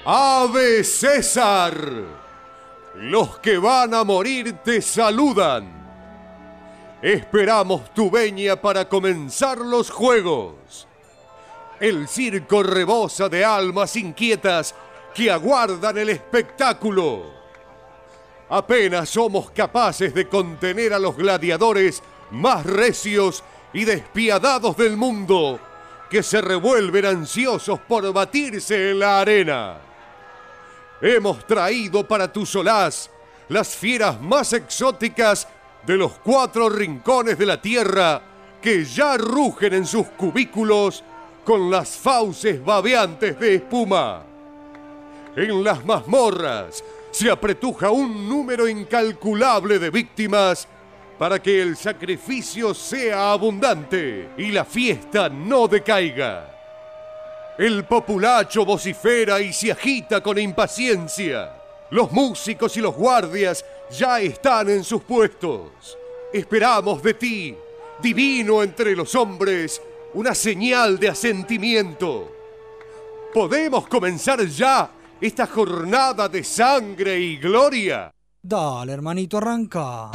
Ave César, los que van a morir te saludan. Esperamos tu veña para comenzar los juegos. El circo rebosa de almas inquietas que aguardan el espectáculo. Apenas somos capaces de contener a los gladiadores más recios y despiadados del mundo, que se revuelven ansiosos por batirse en la arena. Hemos traído para tu solaz las fieras más exóticas de los 4 rincones de la tierra, que ya rugen en sus cubículos con las fauces babeantes de espuma. En las mazmorras se apretuja un número incalculable de víctimas para que el sacrificio sea abundante y la fiesta no decaiga. El populacho vocifera y se agita con impaciencia. Los músicos y los guardias ya están en sus puestos. Esperamos de ti, divino entre los hombres, una señal de asentimiento. ¿Podemos comenzar ya esta jornada de sangre y gloria? Dale, hermanito, arranca.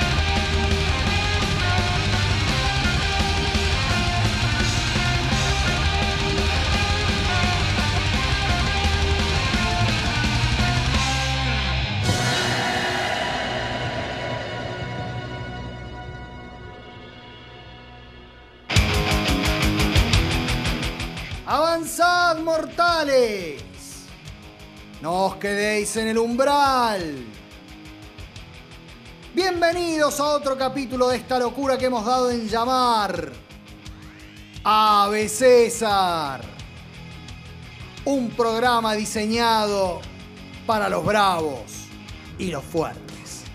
¡Avanzad, mortales! ¡No os quedéis en el umbral! Bienvenidos a otro capítulo de esta locura que hemos dado en llamar Ave César. Un programa diseñado para los bravos y los fuertes.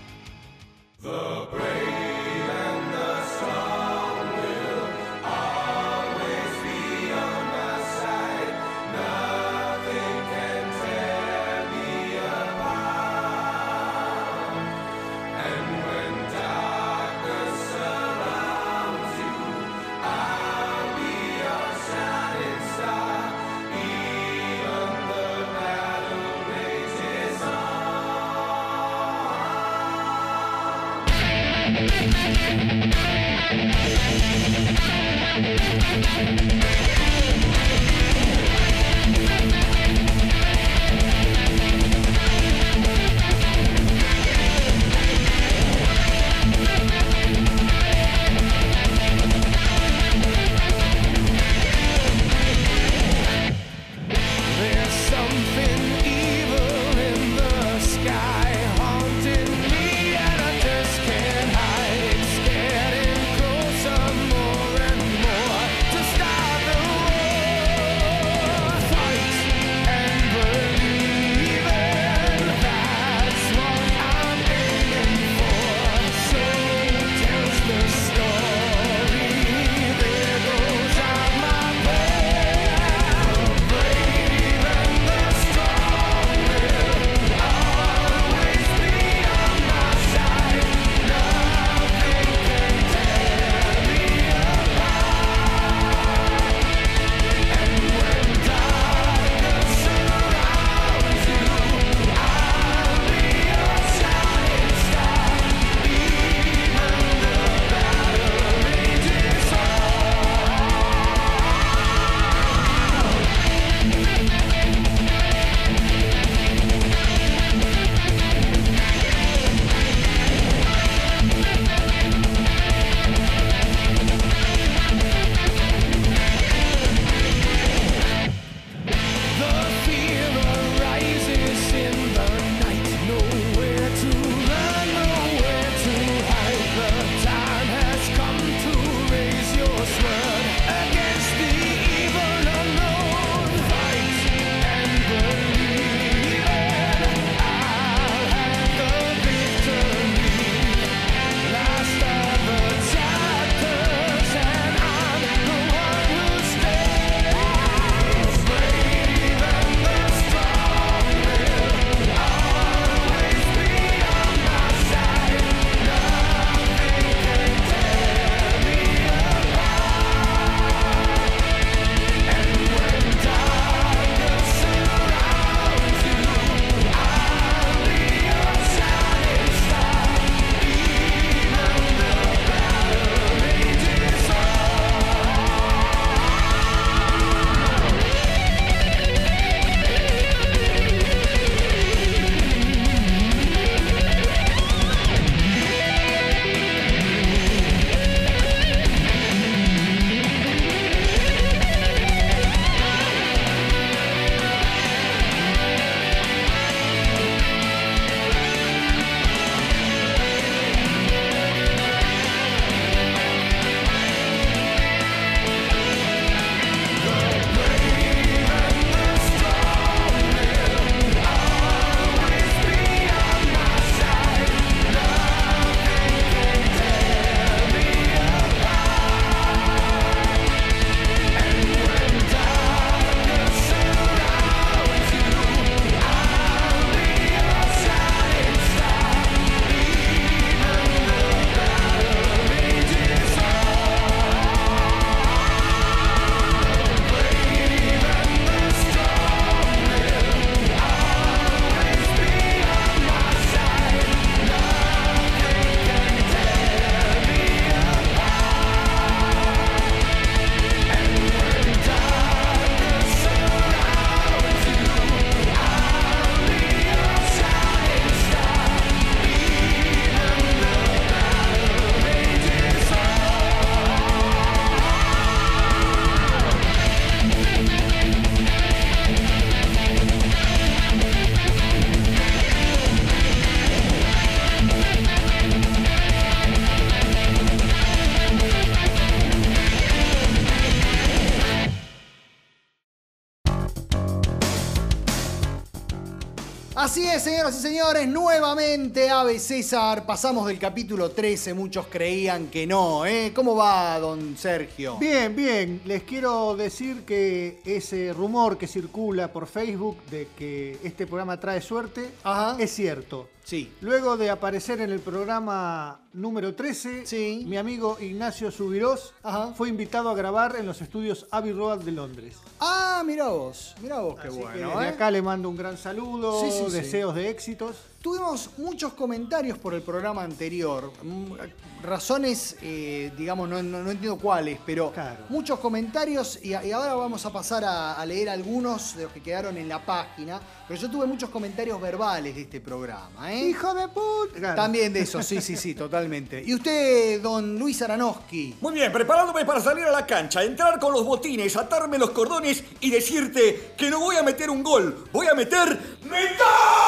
Así es, señoras y señores, nuevamente Ave César. Pasamos del capítulo 13, muchos creían que no, ¿eh? ¿Cómo va, don Sergio? Bien, bien. Les quiero decir que ese rumor que circula por Facebook de que este programa trae suerte, Ajá. es cierto. Sí. Luego de aparecer en el programa número 13, Sí. mi amigo Ignacio Subirós Ajá. fue invitado a grabar en los estudios Abbey Road de Londres. Ah, mirá vos, qué Así que bueno, desde acá le mando un gran saludo, Sí, sí, sí. deseos de éxitos. Tuvimos muchos comentarios por el programa anterior. Razones, digamos, no entiendo cuáles, pero Claro. muchos comentarios y ahora vamos a pasar a leer algunos de los que quedaron en la página. Pero yo tuve muchos comentarios verbales de este programa, ¿eh? ¡Hijo de puta! Claro. También de eso, sí, totalmente. ¿Y usted, don Luis Aranowski? Muy bien, preparándome para salir a la cancha, entrar con los botines, atarme los cordones y decirte que no voy a meter un gol, voy a meter ¡metal!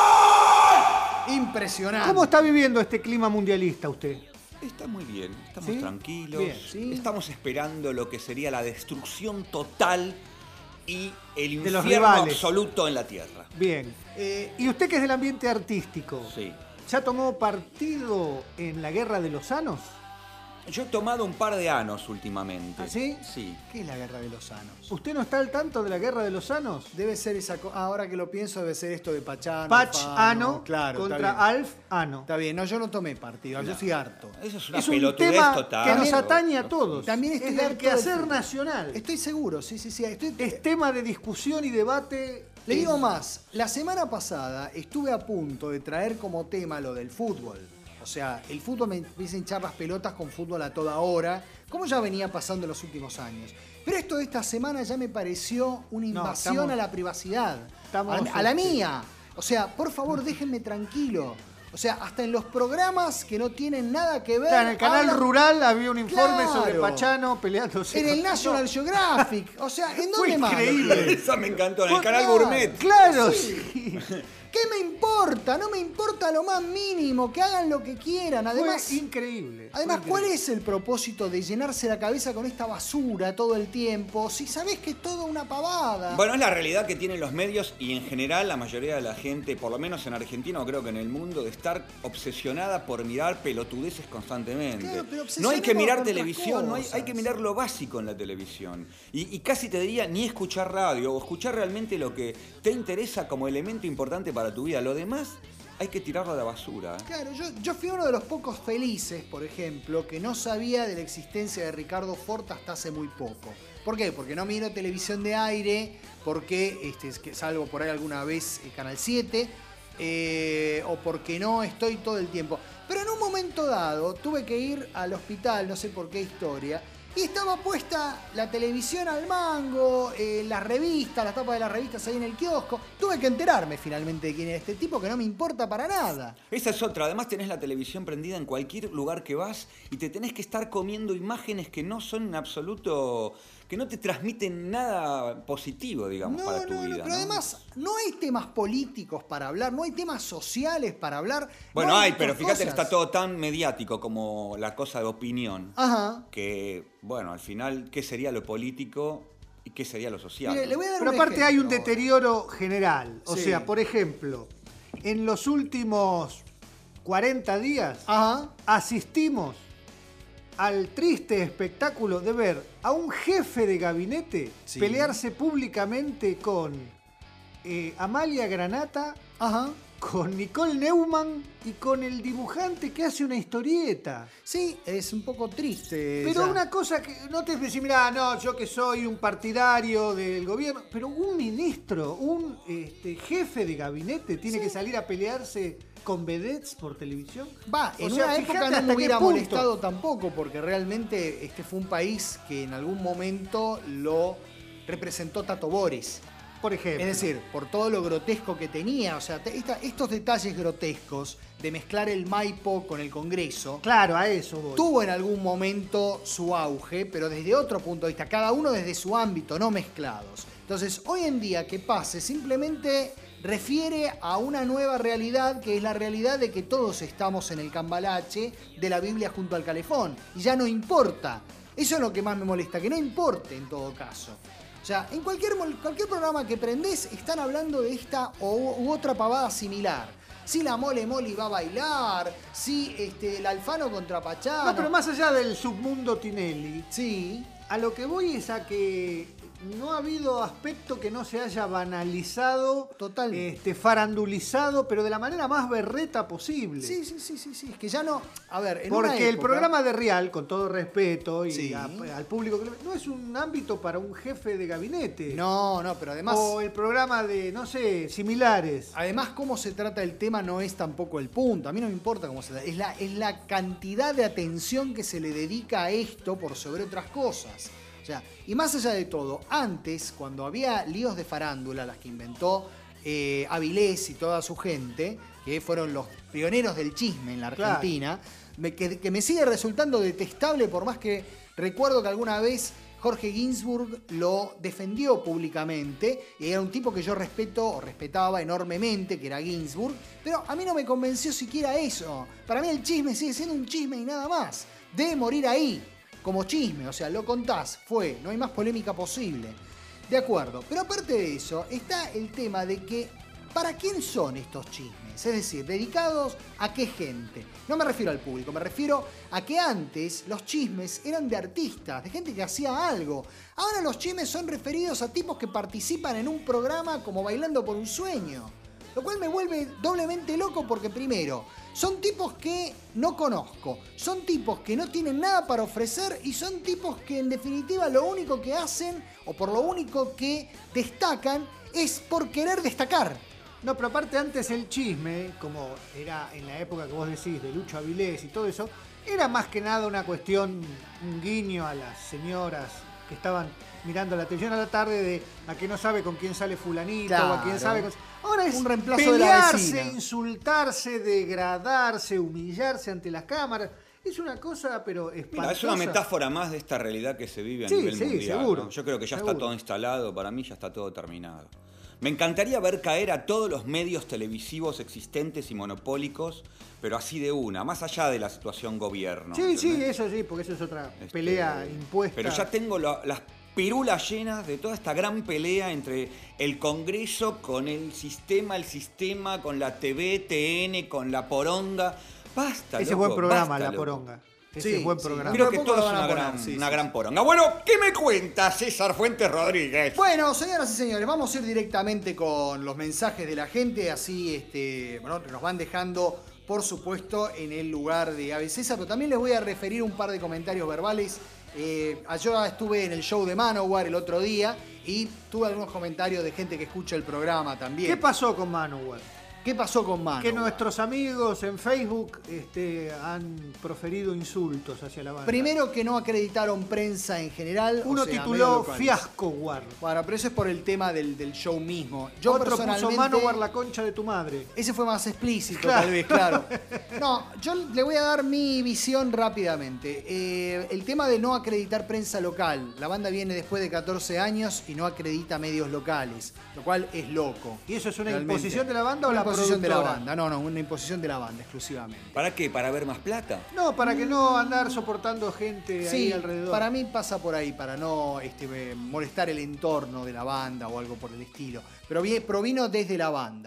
Impresionante. ¿Cómo está viviendo este clima mundialista usted? Está muy bien, estamos ¿Sí? tranquilos, Bien, sí. estamos esperando lo que sería la destrucción total y el De los infierno rivales. absoluto en la tierra. Bien. ¿Y usted que es del ambiente artístico? Sí. ¿Ya tomó partido en la Guerra de los Anos? Yo he tomado un par de anos últimamente. ¿Ah, sí? Sí. ¿Qué es la guerra de los anos? ¿Usted no está al tanto de la Guerra de los Anos? Debe ser esa ahora que lo pienso, debe ser esto de Pachano. Patch Fano. Ano Claro, está contra bien. Alf Ano. Está bien, no, yo no tomé partido, yo soy harto. Eso es una Es un pelotudez tema total. que nos También- atañe a todos. También estoy es del harto quehacer del- nacional. Estoy seguro, sí. Es tema de discusión y debate. Le digo más, la semana pasada estuve a punto de traer como tema lo del fútbol. O sea, el fútbol me empieza a hinchar las pelotas con fútbol a toda hora, como ya venía pasando en los últimos años. Pero esto de esta semana ya me pareció una invasión estamos- a la privacidad. estamos, A la mía. O sea, por favor, déjenme tranquilo. O sea, hasta en los programas que no tienen nada que ver. Claro, en el canal hablan- rural había un informe Claro. sobre Pachano peleándose. En el con- National Geographic. O sea, ¿en Fue dónde más? increíble. Esa me encantó, en el Pues canal claro. Gourmet. Claro, Sí. sí. ¿Qué me importa? No me importa lo más mínimo, que hagan lo que quieran. Además, Fue increíble. además, Fue ¿cuál increíble. es el propósito de llenarse la cabeza con esta basura todo el tiempo? Si sabés que es toda una pavada. Bueno, es la realidad que tienen los medios y en general la mayoría de la gente, por lo menos en Argentina o creo que en el mundo, de estar obsesionada por mirar pelotudeces constantemente. Claro, pero No hay que mirar obsesionemos con televisión, otras no hay cosas. que mirar lo básico en la televisión. Y casi te diría ni escuchar radio o escuchar realmente lo que te interesa como elemento importante para tu vida. Lo demás hay que tirarlo a la basura. Claro, yo fui uno de los pocos felices, por ejemplo, que no sabía de la existencia de Ricardo Fort hasta hace muy poco. ¿Por qué? Porque no miro televisión de aire, porque salgo por ahí alguna vez Canal 7, o porque no estoy todo el tiempo. Pero en un momento dado tuve que ir al hospital, no sé por qué historia, y estaba puesta la televisión al mango, las revistas, las tapas de las revistas ahí en el kiosco. Tuve que enterarme finalmente de quién era este tipo, que no me importa para nada. Esa es otra. Además tenés la televisión prendida en cualquier lugar que vas y te tenés que estar comiendo imágenes que no son en absoluto, que no te transmiten nada positivo, digamos, para tu vida. Pero ¿no? además no hay temas políticos para hablar, no hay temas sociales para hablar. Bueno, no hay, estas pero fíjate que cosas. está todo tan mediático como la cosa de opinión, Ajá. que, bueno, al final, ¿qué sería lo político y qué sería lo social? Mire, le voy a dar Pero un aparte hay un ejemplo. deterioro general. O Sí. sea, por ejemplo, en los últimos 40 días Ajá. asistimos al triste espectáculo de ver a un jefe de gabinete Sí. pelearse públicamente con Amalia Granata, Ajá. con Nicole Neumann y con el dibujante que hace una historieta. Sí, es un poco triste. Pero ya. una cosa que no te decís, mirá, no, yo que soy un partidario del gobierno, pero un ministro, un jefe de gabinete tiene que salir a pelearse con vedettes por televisión. Va, O en sea, una fíjate época no hasta me qué hubiera punto. molestado tampoco, porque realmente este fue un país que en algún momento lo representó Tato Bores. Por ejemplo. Es decir, por todo lo grotesco que tenía, o sea, estos detalles grotescos de mezclar el Maipo con el Congreso, Claro, a eso voy. tuvo en algún momento su auge, pero desde otro punto de vista, cada uno desde su ámbito, no mezclados. Entonces, hoy en día que pase simplemente refiere a una nueva realidad, que es la realidad de que todos estamos en el cambalache de la Biblia junto al calefón, y ya no importa. Eso es lo que más me molesta, que no importe en todo caso. O sea, en cualquier programa que prendés están hablando de esta u otra pavada similar. Si la Mole Moli va a bailar, si el Alfano contra Pachano. No, pero más allá del submundo Tinelli, Sí. a lo que voy es a que no ha habido aspecto que no se haya banalizado, Totalmente. farandulizado, pero de la manera más berreta posible. Sí. Es que ya no. A ver, en Porque una el época- programa de Real, con todo respeto y Sí. al público, no es un ámbito para un jefe de gabinete. No, pero además. O el programa de, no sé, similares. Además, cómo se trata el tema no es tampoco el punto. A mí no me importa cómo se trata. Es la cantidad de atención que se le dedica a esto por sobre otras cosas. O sea, y más allá de todo, antes, cuando había líos de farándula, las que inventó Avilés y toda su gente, que fueron los pioneros del chisme en la Claro. Argentina, que me sigue resultando detestable, por más que recuerdo que alguna vez Jorge Ginsburg lo defendió públicamente, y era un tipo que yo respetaba enormemente, que era Ginsburg, pero a mí no me convenció siquiera eso. Para mí el chisme sigue siendo un chisme y nada más. Debe morir ahí, como chisme, o sea, lo contás, no hay más polémica posible. De acuerdo, pero aparte de eso, está el tema de que, ¿para quién son estos chismes? Es decir, ¿dedicados a qué gente? No me refiero al público, me refiero a que antes los chismes eran de artistas, de gente que hacía algo. Ahora los chismes son referidos a tipos que participan en un programa como Bailando por un Sueño. Lo cual me vuelve doblemente loco porque, primero, son tipos que no conozco, son tipos que no tienen nada para ofrecer y son tipos que en definitiva lo único que hacen, o por lo único que destacan, es por querer destacar. No, pero aparte antes el chisme, como era en la época que vos decís, de Lucho Avilés y todo eso, era más que nada una cuestión, un guiño a las señoras que estaban mirando la televisión a la tarde de a que no sabe con quién sale fulanito, Claro. o a quién sabe... Ahora es Un reemplazo de la pelearse, vecina. insultarse, degradarse, humillarse ante las cámaras. Es una cosa, pero espantosa. Mira, es una metáfora más de esta realidad que se vive a Sí, nivel sí, mundial. seguro, ¿no? Yo creo que ya seguro. está todo instalado, para mí ya está todo terminado. Me encantaría ver caer a todos los medios televisivos existentes y monopólicos, pero así de una, más allá de la situación gobierno. Sí, sí, ¿entendés? eso sí, porque eso es otra pelea impuesta. Pero ya tengo las pirulas llenas de toda esta gran pelea entre el Congreso con el sistema con la TV, TN, con la poronga. Basta, Ese es loco, buen programa, basta, La loco. Poronga. Ese Sí, es buen sí. programa. Creo Pero que poco todo lo es van a una poner, una gran poronga. Bueno, ¿qué me cuenta César Fuentes Rodríguez? Bueno, señoras y señores, vamos a ir directamente con los mensajes de la gente, así nos van dejando, por supuesto, en el lugar de Ave César, pero también les voy a referir un par de comentarios verbales. Yo estuve en el show de Manowar el otro día y tuve algunos comentarios de gente que escucha el programa también. ¿Qué pasó con Manowar? ¿Qué pasó con Manowar? Que nuestros amigos en Facebook han proferido insultos hacia la banda. Primero, que no acreditaron prensa en general. Uno o sea, medios tituló locales. Fiasco War. Bueno, pero eso es por el tema del show mismo. Yo Otro puso personalmente... Manowar la concha de tu madre. Ese fue más explícito, Claro. tal vez, claro. No, yo le voy a dar mi visión rápidamente. El tema de no acreditar prensa local. La banda viene después de 14 años y no acredita medios locales, lo cual es loco. ¿Y eso es una Realmente. imposición de la banda o Una la imposición de la productora? banda? No, una imposición de la banda exclusivamente. ¿Para qué? ¿Para ver más plata? No, para que no andar soportando gente ahí Sí, alrededor. para mí pasa por ahí, para no molestar el entorno de la banda o algo por el estilo. Pero provino desde la banda.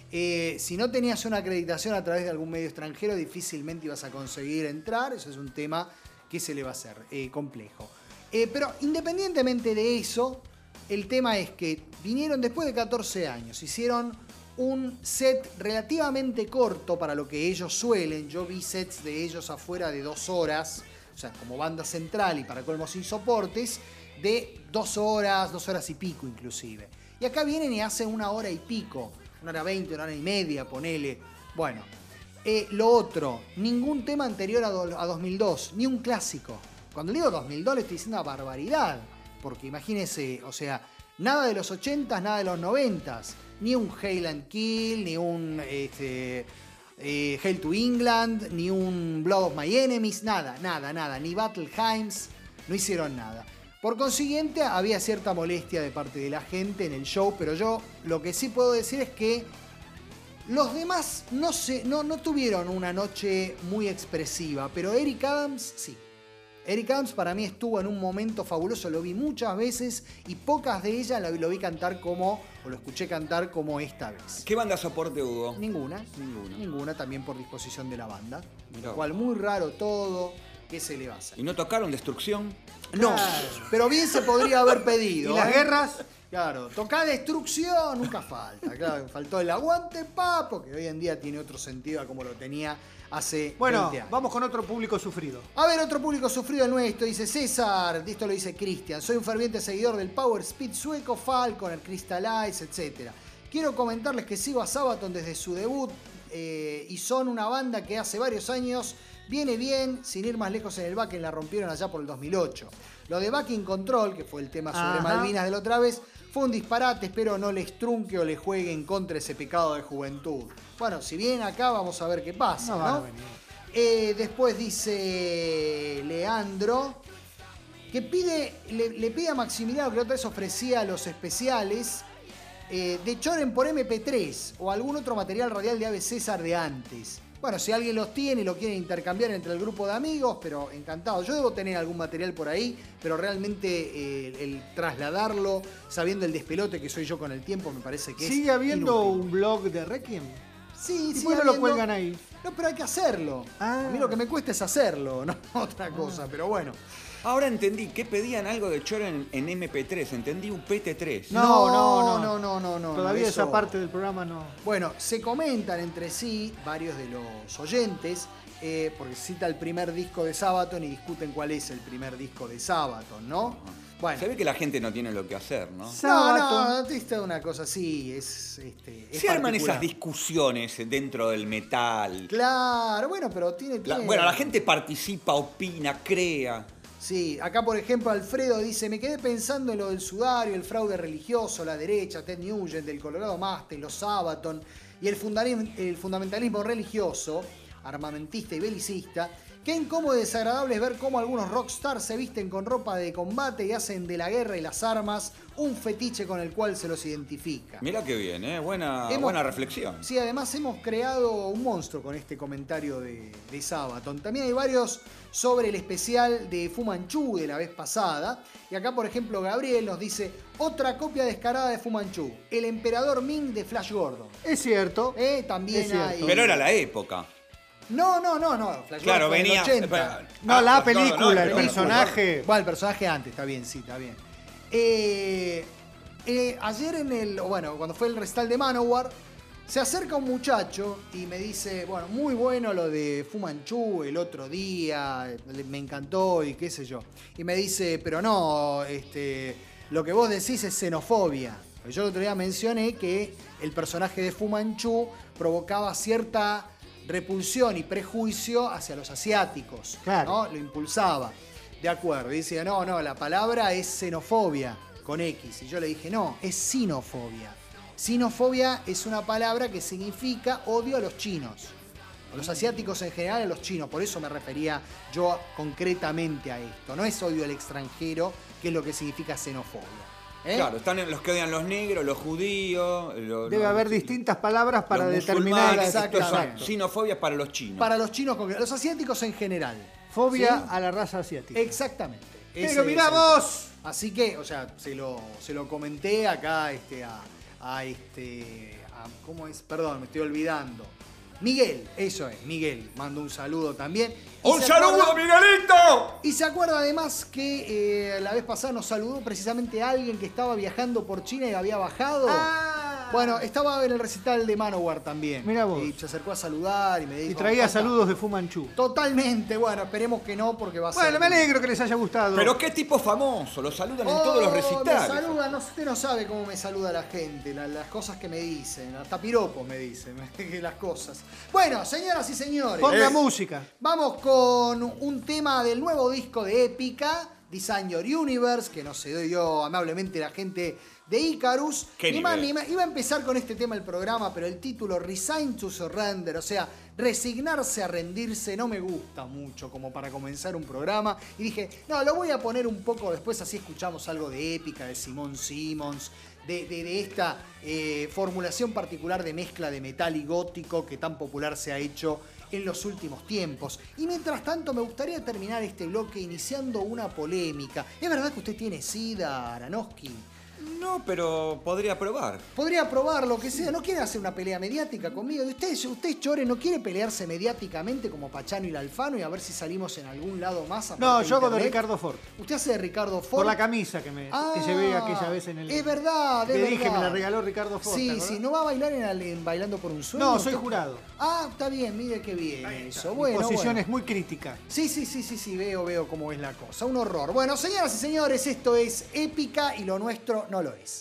Si no tenías una acreditación a través de algún medio extranjero, difícilmente ibas a conseguir entrar. Eso es un tema que se le va a hacer complejo. Pero independientemente de eso, el tema es que vinieron después de 14 años, hicieron un set relativamente corto para lo que ellos suelen. Yo vi sets de ellos afuera de 2 horas, o sea, como banda central y para colmos sin soportes, de 2 horas, 2 horas y pico inclusive. Y acá vienen y hacen 1 hora y pico, 1 hora 20, 1 hora y media, ponele. Bueno, lo otro, ningún tema anterior a 2002, ni un clásico. Cuando digo 2002 le estoy diciendo una barbaridad, porque imagínense, o sea, nada de los 80s, nada de los 90s, ni un Hail and Kill, ni un Hail to England, ni un Blood of My Enemies, nada, ni Battle Hymns, no hicieron nada. Por consiguiente, había cierta molestia de parte de la gente en el show, pero yo lo que sí puedo decir es que los demás no tuvieron una noche muy expresiva, pero Eric Adams sí. Eric Adams para mí estuvo en un momento fabuloso, lo vi muchas veces y pocas de ellas lo vi cantar como, o lo escuché cantar como esta vez. ¿Qué banda soporte hubo? Ninguna, también por disposición de la banda. Mirá. Lo cual muy raro todo, ¿qué se le va a hacer? ¿Y no tocaron Destrucción? No, pero bien se podría haber pedido. ¿Y las guerras? Claro, tocar Destrucción nunca falta. Claro, faltó el aguante, papo, que hoy en día tiene otro sentido a como lo tenía hace 20 años. Vamos con otro público sufrido. A ver, otro público sufrido el nuestro, dice César, esto lo dice Cristian, soy un ferviente seguidor del Power Speed sueco, Falcon, el Crystal Ice, etc. Quiero comentarles que sigo a Sabaton desde su debut y son una banda que hace varios años viene bien, sin ir más lejos en el backing la rompieron allá por el 2008. Lo de Backing Control, que fue el tema sobre Malvinas de la otra vez, fue un disparate, espero no les trunque o les juegue en contra ese pecado de juventud. Bueno, si bien acá vamos a ver qué pasa, No ¿no? van a venir. Después dice Leandro que le pide a Maximiliano, que la otra vez ofrecía los especiales de Choren por MP3 o algún otro material radial de Ave César de antes. Bueno, si alguien los tiene y lo quiere intercambiar entre el grupo de amigos, pero encantado. Yo debo tener algún material por ahí, pero realmente el trasladarlo, sabiendo el despelote que soy yo con el tiempo, me parece que ¿Sigue es habiendo inútil. un blog de Requiem? Sí, ¿Y sigue por qué no lo habiendo. cuelgan ahí? No, pero hay que hacerlo. Ah. A mí lo que me cuesta es hacerlo, no otra cosa, pero bueno. Ahora entendí que pedían algo de Choren en MP3. Entendí un PT3. No. Todavía eso- esa parte del programa no. Bueno, se comentan entre sí varios de los oyentes, porque se cita el primer disco de Sabaton y discuten cuál es el primer disco de Sabaton, ¿no? Bueno. Se ve que la gente no tiene lo que hacer, ¿no? No, esta es una cosa así, es Se arman particular. esas discusiones dentro del metal. Claro, bueno, pero tiene... Bueno, la gente participa, opina, crea. Sí, acá por ejemplo Alfredo dice, me quedé pensando en lo del sudario, el fraude religioso, la derecha, Ted Nugent, el Colorado Mustang, los Sabaton y el fundamentalismo religioso, armamentista y belicista. Qué incómodo y desagradable es ver cómo algunos rockstars se visten con ropa de combate y hacen de la guerra y las armas un fetiche con el cual se los identifica. Mirá qué bien, ¿eh? Buena reflexión. Sí, además hemos creado un monstruo con este comentario de Sabaton. También hay varios sobre el especial de Fu Manchu de la vez pasada. Y acá, por ejemplo, Gabriel nos dice otra copia descarada de Fu Manchu, el emperador Ming de Flash Gordon. Es cierto. También Es cierto. hay... Pero era la época. No. Flash Claro, Gordon fue en el venía. 80. No, la Flash película, Gordon, el personaje. Bueno, el personaje antes, está bien, sí, está bien. Ayer cuando fue el recital de Manowar, se acerca un muchacho y me dice, bueno, muy bueno lo de Fu Manchu el otro día, me encantó y qué sé yo. Y me dice, pero no, lo que vos decís es xenofobia. Yo el otro día mencioné que el personaje de Fu Manchu provocaba cierta repulsión y prejuicio hacia los asiáticos, Claro. ¿no? Lo impulsaba. De acuerdo. Y decía, no, la palabra es xenofobia con X. Y yo le dije, no, es sinofobia. Sinofobia es una palabra que significa odio a los chinos. A los asiáticos en general, a los chinos. Por eso me refería yo concretamente a esto. No es odio al extranjero, que es lo que significa xenofobia. Claro, están los que odian los negros, los judíos. Debe haber distintas palabras para los determinar. musulmanes. Exacto. Estos son xenofobias para los chinos. Para los chinos, los asiáticos en general. Fobia ¿Sí? a la raza asiática. Exactamente. Pero Ese mirá es el- vos. Así que, o sea, se lo comenté acá ¿cómo es? Perdón, me estoy olvidando. Miguel, eso es, Miguel. Mando un saludo también. Y ¡Un se saludo, acuerda- Miguelito! Y se acuerda además que la vez pasada nos saludó precisamente a alguien que estaba viajando por China y había bajado. Bueno, estaba en el recital de Manowar también. Mirá vos. Y se acercó a saludar y me dijo... Y traía "Acá". saludos de Fu Manchu. Totalmente, bueno, esperemos que no porque va a ser... Bueno, me alegro que les haya gustado. Pero qué tipo famoso, lo saludan en todos los Me recitales. saluda, usted no sabe cómo me saluda la gente, las cosas que me dicen, hasta piropos me dicen, las cosas. Bueno, señoras y señores, Ponga música. vamos con un tema del nuevo disco de Épica, Design Your Universe, que nos dio amablemente la gente de Icarus. Qué Ni más nivel. ni menos. Iba a empezar con este tema el programa, pero el título Resign to Surrender, o sea, resignarse a rendirse, no me gusta mucho como para comenzar un programa. Y dije, no, lo voy a poner un poco después, así escuchamos algo de Épica, de Simón Simmons, de esta formulación particular de mezcla de metal y gótico que tan popular se ha hecho en los últimos tiempos. Y mientras tanto me gustaría terminar este bloque iniciando una polémica. ¿Es verdad que usted tiene SIDA, Aranowski? No, pero podría probar. Podría probar lo que sea. ¿No quiere hacer una pelea mediática conmigo? Usted, Chore, ¿no quiere pelearse mediáticamente como Pachano y el Alfano y a ver si salimos en algún lado más? No, yo hago de Ricardo Ford. ¿Usted hace de Ricardo Ford? Por la camisa que llevé aquella vez en el... Es verdad, Te dije, me la regaló Ricardo Ford. Sí, sí. ¿No va a bailar en Bailando por un Sueño? No, soy jurado. Ah, está bien, mire qué bien eso. Mi Bueno, posición es muy crítica. Sí, veo cómo es la cosa. Un horror. Bueno, señoras y señores, esto es Épica y lo nuestro no lo es.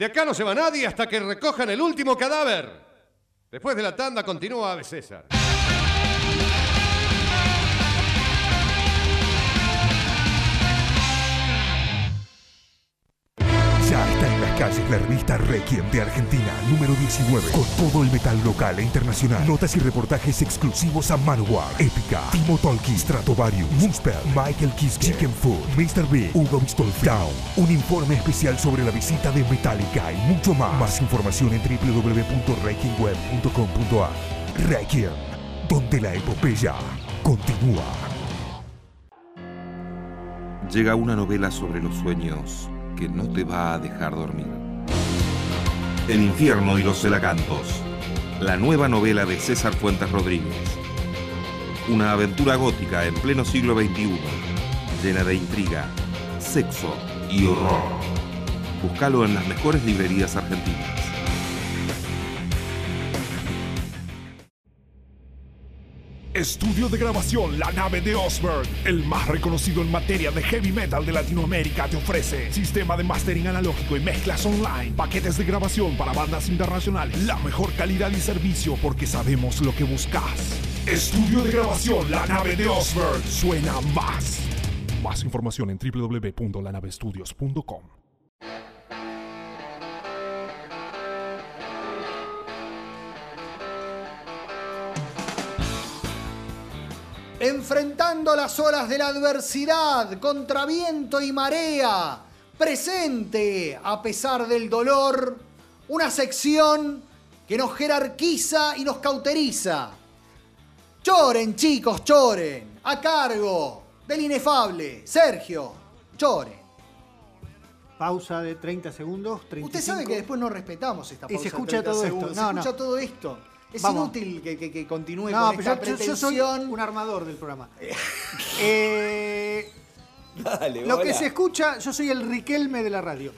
De acá no se va nadie hasta que recojan el último cadáver. Después de la tanda continúa Ave César. Ya está en las calles la revista Requiem de Argentina, número 19, con todo el metal local e internacional. Notas y reportajes exclusivos a Manowar, Épica, Timo Tolkki, Stratovarius, Moonspell, Michael Kiske, Chicken Food, Mr. Big, Hugo Bistolfi, Down. Un informe especial sobre la visita de Metallica y mucho más. Más información en www.requiemweb.com.ar. Requiem, donde la epopeya continúa. Llega una novela sobre los sueños que no te va a dejar dormir. El infierno y los celacantos. La nueva novela de César Fuentes Rodríguez. Una aventura gótica en pleno siglo XXI, llena de intriga, sexo y horror. Búscalo en las mejores librerías argentinas. Estudio de grabación La Nave de Osberg, el más reconocido en materia de heavy metal de Latinoamérica, te ofrece sistema de mastering analógico y mezclas online, paquetes de grabación para bandas internacionales, la mejor calidad y servicio porque sabemos lo que buscas. Estudio de grabación La Nave de Osberg, suena más. Más información en www.lanavestudios.com. Enfrentando las olas de la adversidad, contra viento y marea, presente a pesar del dolor, una sección que nos jerarquiza y nos cauteriza. Choren, chicos, choren, a cargo del inefable Sergio Choren. Pausa de 30 segundos, 35. Usted sabe que después no respetamos esta pausa. Y se escucha todo esto. Se escucha todo esto. Es Vamos. inútil que continúe No, con pero esta yo soy pretensión. un armador del programa. Dale, Lo hola. que se escucha, yo soy el Riquelme de la radio.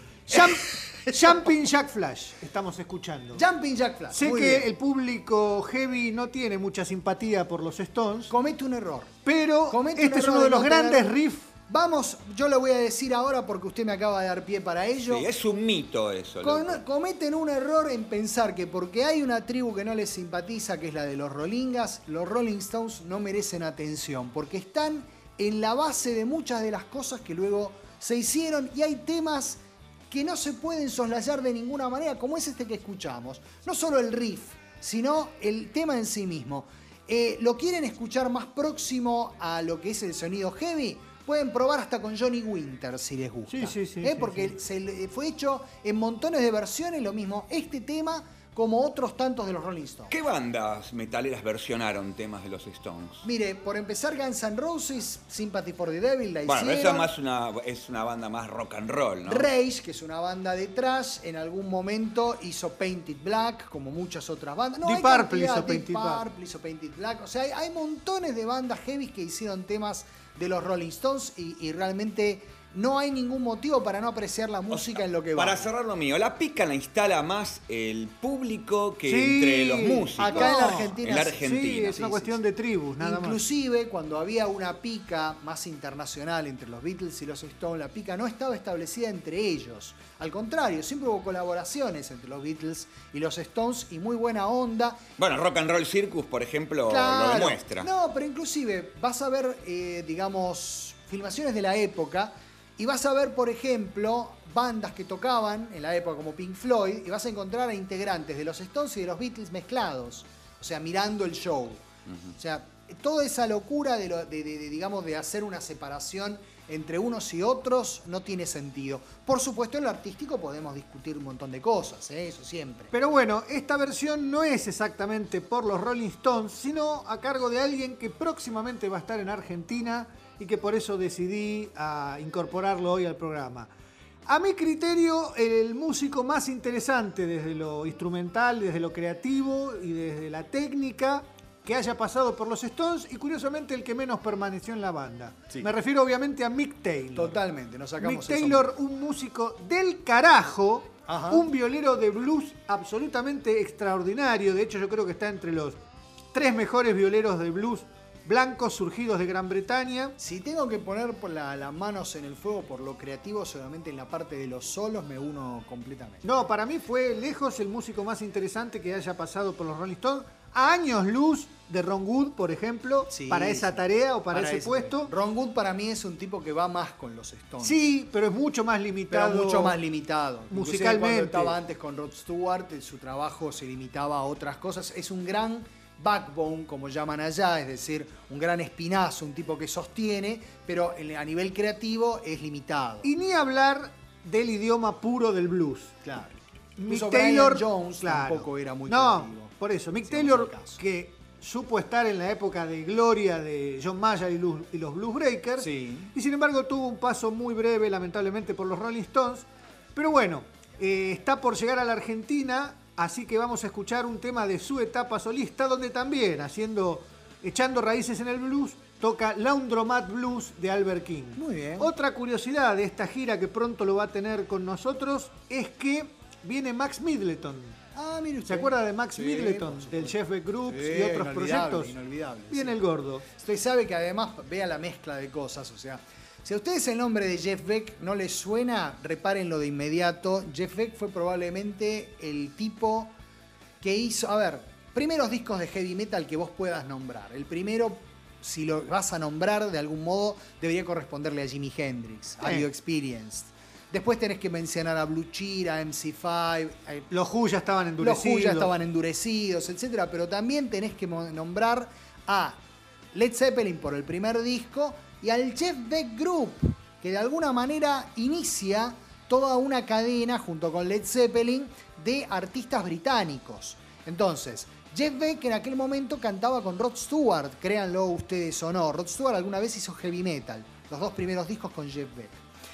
Jumping Jack Flash, estamos escuchando. Jumping Jack Flash. Sé Muy que bien. el público heavy no tiene mucha simpatía por los Stones, Comete un error. pero Comete este un es error uno de los no grandes tener- riffs. Vamos, yo lo voy a decir ahora porque usted me acaba de dar pie para ello. Sí, es un mito eso. loco. Cometen un error en pensar que porque hay una tribu que no les simpatiza, que es la de los Rollingas, los Rolling Stones no merecen atención, porque están en la base de muchas de las cosas que luego se hicieron y hay temas que no se pueden soslayar de ninguna manera, como es este que escuchamos. No solo el riff, sino el tema en sí mismo. ¿Lo quieren escuchar más próximo a lo que es el sonido heavy? Pueden probar hasta con Johnny Winter si les gusta. Sí, Porque fue hecho en montones de versiones, lo mismo este tema como otros tantos de los Rolling Stones. ¿Qué bandas metaleras versionaron temas de los Stones? Mire, por empezar, Guns N' Roses, Sympathy for the Devil, la Bueno, pero hicieron. eso es una banda más rock and roll, ¿no? Rage, que es una banda de thrash, en algún momento hizo Painted Black, como muchas otras bandas. No, Deep hay Purple cantidad. hizo Deep Painted Black. Purple hizo Painted Black. O sea, hay montones de bandas heavy que hicieron temas de los Rolling Stones y realmente no hay ningún motivo para no apreciar la música en lo que va. Para cerrar lo mío, la pica la instala más el público que Sí, entre los músicos. acá en la No, Argentina en la sí. Argentina. Sí, es una cuestión de tribus, nada más. Inclusive cuando había una pica más internacional entre los Beatles y los Stones, la pica no estaba establecida entre ellos. Al contrario, siempre hubo colaboraciones entre los Beatles y los Stones y muy buena onda. Bueno, Rock and Roll Circus, por ejemplo, Claro. lo demuestra. No, pero inclusive vas a ver, digamos, filmaciones de la época y vas a ver, por ejemplo, bandas que tocaban en la época como Pink Floyd y vas a encontrar a integrantes de los Stones y de los Beatles mezclados, o sea, mirando el show. O sea, toda esa locura digamos, de hacer una separación entre unos y otros no tiene sentido. Por supuesto, en lo artístico podemos discutir un montón de cosas, eso siempre. Pero bueno, esta versión no es exactamente por los Rolling Stones, sino a cargo de alguien que próximamente va a estar en Argentina y que por eso decidí incorporarlo hoy al programa. A mi criterio, el músico más interesante desde lo instrumental, desde lo creativo y desde la técnica que haya pasado por los Stones y curiosamente el que menos permaneció en la banda. Sí. Me refiero obviamente a Mick Taylor. Totalmente, nos sacamos Mick eso. Taylor, un músico del carajo, Ajá. un violero de blues absolutamente extraordinario. De hecho, yo creo que está entre los 3 mejores violeros de blues blancos surgidos de Gran Bretaña. Si tengo que poner las manos en el fuego por lo creativo, solamente en la parte de los solos me uno completamente. No, para mí fue lejos el músico más interesante que haya pasado por los Rolling Stones. A años luz de Ron Wood, por ejemplo, Sí, para esa sí. tarea o para ese puesto. Ron Wood para mí es un tipo que va más con los Stones. Sí, pero es mucho más pero limitado. mucho más limitado. Inclusive musicalmente. cuando estaba antes con Rod Stewart, su trabajo se limitaba a otras cosas. Es un gran backbone, como llaman allá, es decir, un gran espinazo, un tipo que sostiene, pero a nivel creativo es limitado. Y ni hablar del idioma puro del blues. Claro. Mick Incluso Taylor Brian Jones claro. tampoco era muy No, creativo. por eso. Mick Si vamos Taylor, al caso. que supo estar en la época de gloria de John Mayer y los Blues Breakers. Sí. Y sin embargo tuvo un paso muy breve, lamentablemente, por los Rolling Stones. Pero bueno, está por llegar a la Argentina, así que vamos a escuchar un tema de su etapa solista, donde también, echando raíces en el blues, toca Laundromat Blues de Albert King. Muy bien. Otra curiosidad de esta gira que pronto lo va a tener con nosotros es que viene Max Middleton. Ah, mire usted. ¿Se acuerda de Max Sí, Middleton, por supuesto. del Jeff Beck Groups Sí, y otros inolvidable, proyectos? inolvidable, Viene sí. el gordo. Usted sabe que además, vea la mezcla de cosas, o sea, si a ustedes el nombre de Jeff Beck no les suena, repárenlo de inmediato. Jeff Beck fue probablemente el tipo que hizo, a ver, primeros discos de heavy metal que vos puedas nombrar. El primero, si lo vas a nombrar de algún modo, debería corresponderle a Jimi Hendrix, a You Experienced. Después tenés que mencionar a Blue Cheer, a MC5, Los Who ya estaban endurecidos. los Who ya estaban endurecidos, etcétera, pero también tenés que nombrar a Led Zeppelin por el primer disco y al Jeff Beck Group, que de alguna manera inicia toda una cadena junto con Led Zeppelin de artistas británicos. Entonces, Jeff Beck en aquel momento cantaba con Rod Stewart, créanlo ustedes o no. Rod Stewart alguna vez hizo heavy metal, los dos primeros discos con Jeff Beck.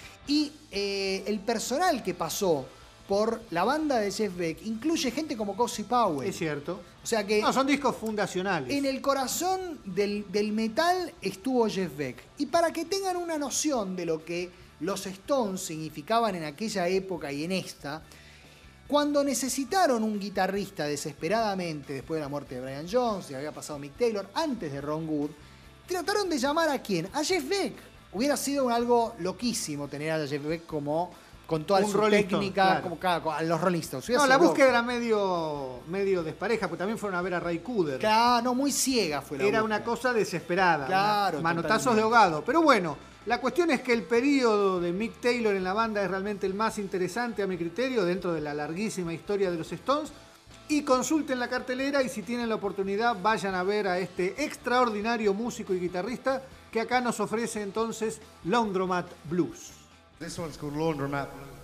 Y el personal que pasó por la banda de Jeff Beck incluye gente como Cozy Powell. Es cierto. O sea que No, son discos fundacionales. en el corazón del metal estuvo Jeff Beck. Y para que tengan una noción de lo que los Stones significaban en aquella época y en esta, cuando necesitaron un guitarrista desesperadamente después de la muerte de Brian Jones, y había pasado Mick Taylor, antes de Ron Wood, trataron de llamar ¿a quién? A Jeff Beck. Hubiera sido algo loquísimo tener a Jeff Beck como con toda Un su Rolling técnica, Stone, como a los Rolling Stones. Hubiera No, sido la búsqueda loco. era medio despareja, porque también fueron a ver a Ray Cooder. Claro, no, muy ciega fue la Era búsqueda. una cosa desesperada. Claro, manotazos totalmente. de ahogado. Pero bueno, la cuestión es que el periodo de Mick Taylor en la banda es realmente el más interesante a mi criterio dentro de la larguísima historia de los Stones. Y consulten la cartelera y si tienen la oportunidad vayan a ver a este extraordinario músico y guitarrista que acá nos ofrece entonces Laundromat Blues. This one's called Laundromat.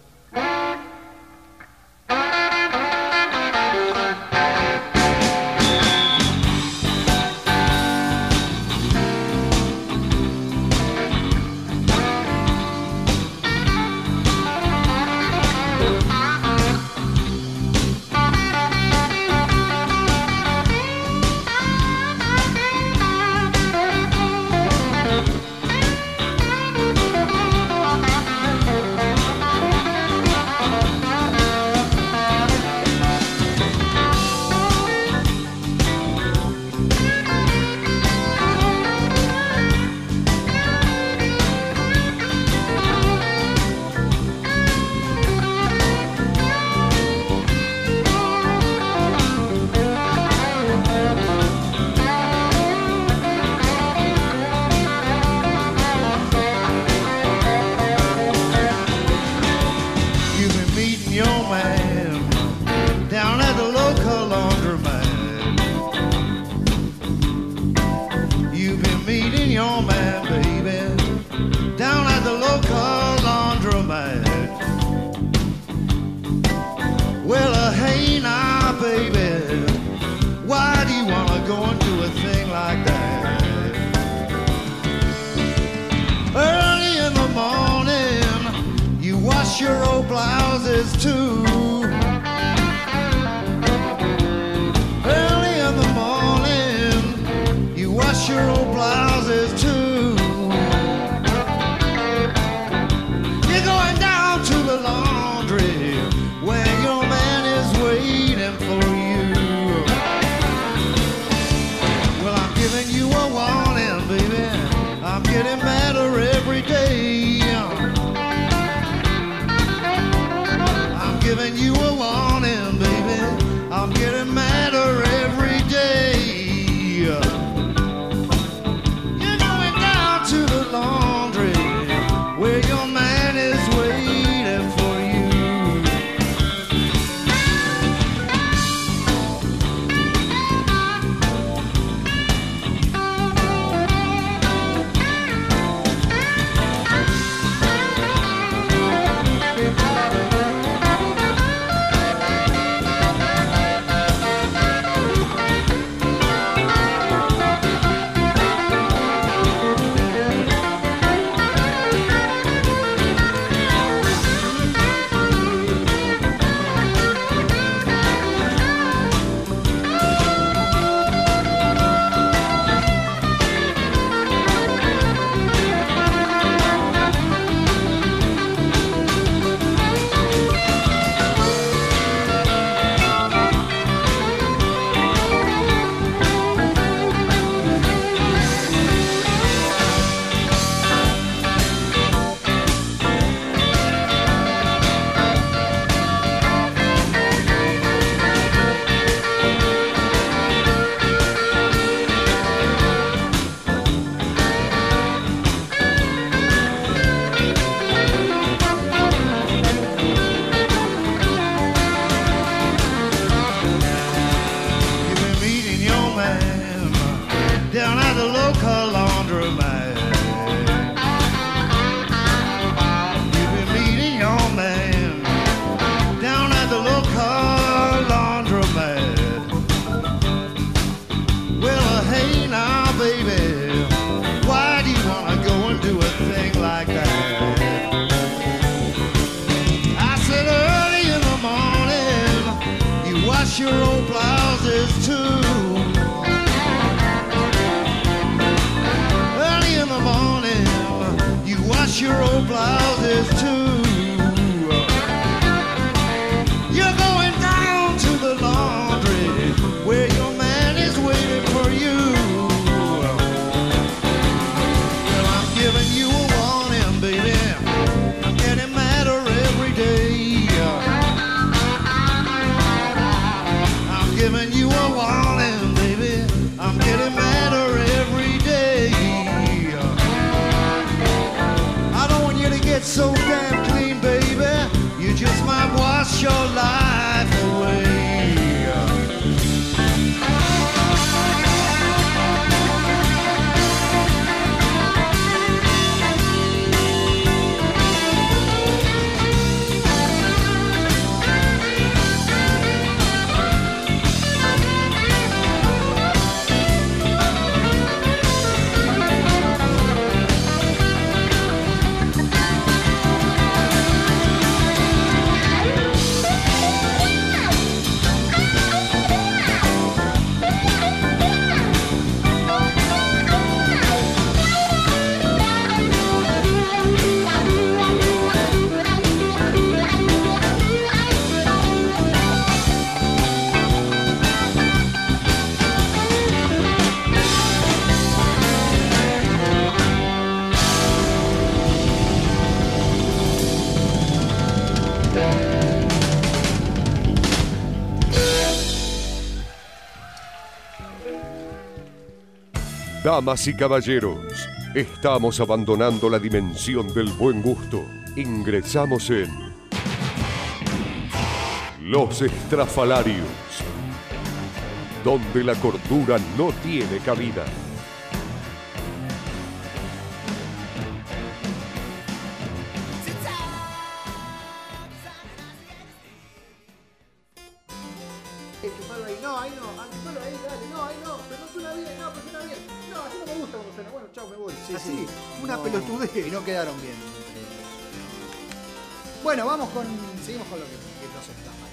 You've been meeting your man down at the local laundromat. You've been meeting your man, baby, down at the local laundromat. Well, hey now, baby, why do you wanna go and do a thing like that? Early in the morning, you wash your old blouses too. Early in the morning, you wash your old blouses too. You're going down to the laundry where your man is waiting for you. Well, I'm giving you a warning. baby. I'm getting madder every day. I'm giving you a warning, baby. I'm getting madder every day. You're going down to the laundry where your man is waiting for you. Down at the local laundromat. You've been meeting your man down at the local laundromat. Well, hey now, baby, why do you wanna go and do a thing like that? I said early in the morning, you wash your old blouses too. Wash your old blouses too. You're going down to the laundry where your man is waiting for you. Well, I'm giving you a warning, baby. I'm getting madder every day. I'm giving you a warning, baby. I'm getting madder every day. Get so damn clean, baby, you just might wash your life away. Damas y caballeros, estamos abandonando la dimensión del buen gusto. Ingresamos en Los Estrafalarios, donde la cordura no tiene cabida. No, ahí no, ahí, dale, no, ahí no, pero no suena bien, no, pero suena bien. No, así no me gusta cuando suena. Bueno, chao, me voy. Sí, así, sí. una No, pelotudez. y no quedaron bien. Bueno, seguimos con lo que nos estrafalarios.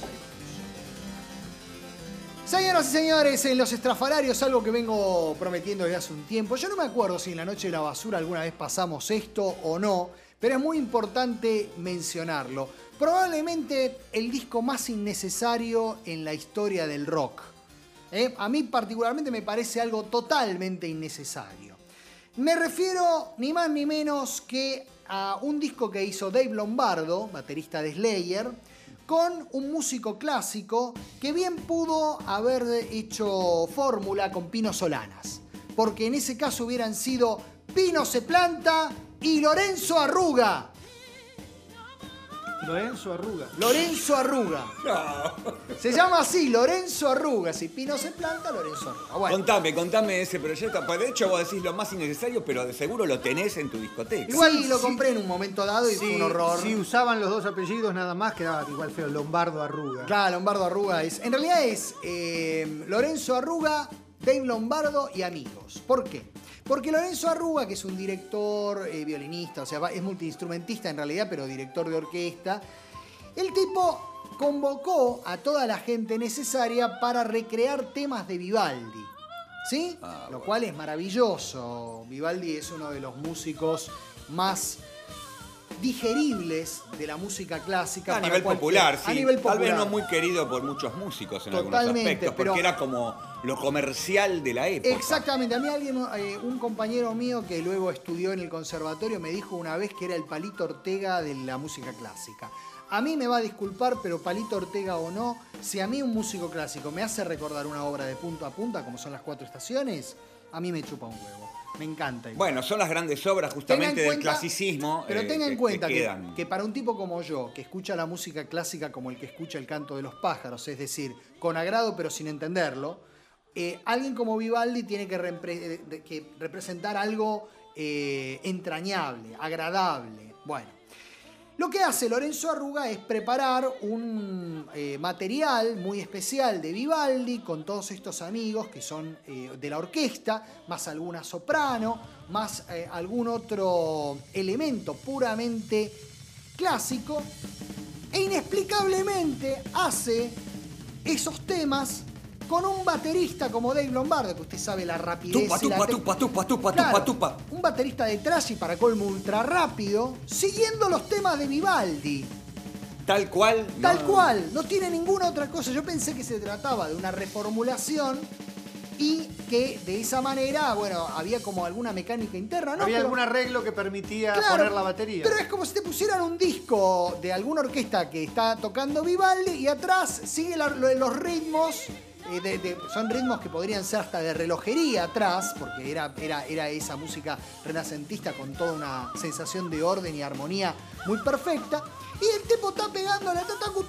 Señoras y señores, en Los Estrafalarios, algo que vengo prometiendo desde hace un tiempo. Yo no me acuerdo si en La Noche de la Basura alguna vez pasamos esto o no, pero es muy importante mencionarlo. Probablemente el disco más innecesario en la historia del rock. A mí particularmente me parece algo totalmente innecesario. Me refiero ni más ni menos que a un disco que hizo Dave Lombardo, baterista de Slayer, con un músico clásico que bien pudo haber hecho fórmula con Pino Solanas. Porque en ese caso hubieran sido Pino Seplanta y Lorenzo Arruga. Lorenzo Arruga. Lorenzo Arruga. No. Se llama así, Lorenzo Arruga. Si Pino Seplanta, Lorenzo Arruga. Bueno. Contame ese proyecto. De hecho, vos decís lo más innecesario, pero de seguro lo tenés en tu discoteca. Igual sí, lo compré en un momento dado y fue un horror. Si usaban los dos apellidos nada más, quedaba igual feo. Lombardo Arruga. Claro, Lombardo Arruga es. En realidad es Lorenzo Arruga, Dave Lombardo y amigos. ¿Por qué? Porque Lorenzo Arruga, que es un director, violinista, o sea, es multiinstrumentista en realidad, pero director de orquesta, el tipo convocó a toda la gente necesaria para recrear temas de Vivaldi. ¿Sí? Lo cual es maravilloso. Vivaldi es uno de los músicos más digeribles de la música clásica. A nivel popular, sí. A nivel popular. Tal vez no muy querido por muchos músicos en Totalmente, algunos aspectos, porque era como lo comercial de la época. Exactamente. A mí un compañero mío que luego estudió en el conservatorio me dijo una vez que era el Palito Ortega de la música clásica. A mí me va a disculpar, pero Palito Ortega o no, si a mí un músico clásico me hace recordar una obra de punta a punta, como son las 4 estaciones, a mí me chupa un huevo. Me encanta. Bueno, son las grandes obras justamente del clasicismo. Pero tenga en cuenta que para un tipo como yo, que escucha la música clásica como el que escucha el canto de los pájaros, es decir, con agrado pero sin entenderlo, alguien como Vivaldi tiene que representar algo entrañable, agradable. Bueno. Lo que hace Lorenzo Arruga es preparar un material muy especial de Vivaldi con todos estos amigos que son de la orquesta, más alguna soprano, más algún otro elemento puramente clásico, e inexplicablemente hace esos temas con un baterista como Dave Lombardo, que usted sabe la rapidez. Tupa. Un baterista de thrash y para colmo ultra rápido, siguiendo los temas de Vivaldi. Tal cual. Tal cual, no tiene ninguna otra cosa. Yo pensé que se trataba de una reformulación y que de esa manera, bueno, había como alguna mecánica interna, ¿no? Había algún arreglo que permitía poner la batería. Pero es como si te pusieran un disco de alguna orquesta que está tocando Vivaldi y atrás sigue los ritmos. Son ritmos que podrían ser hasta de relojería atrás, porque era esa música renacentista con toda una sensación de orden y armonía muy perfecta. Y el tipo está pegándole tacu.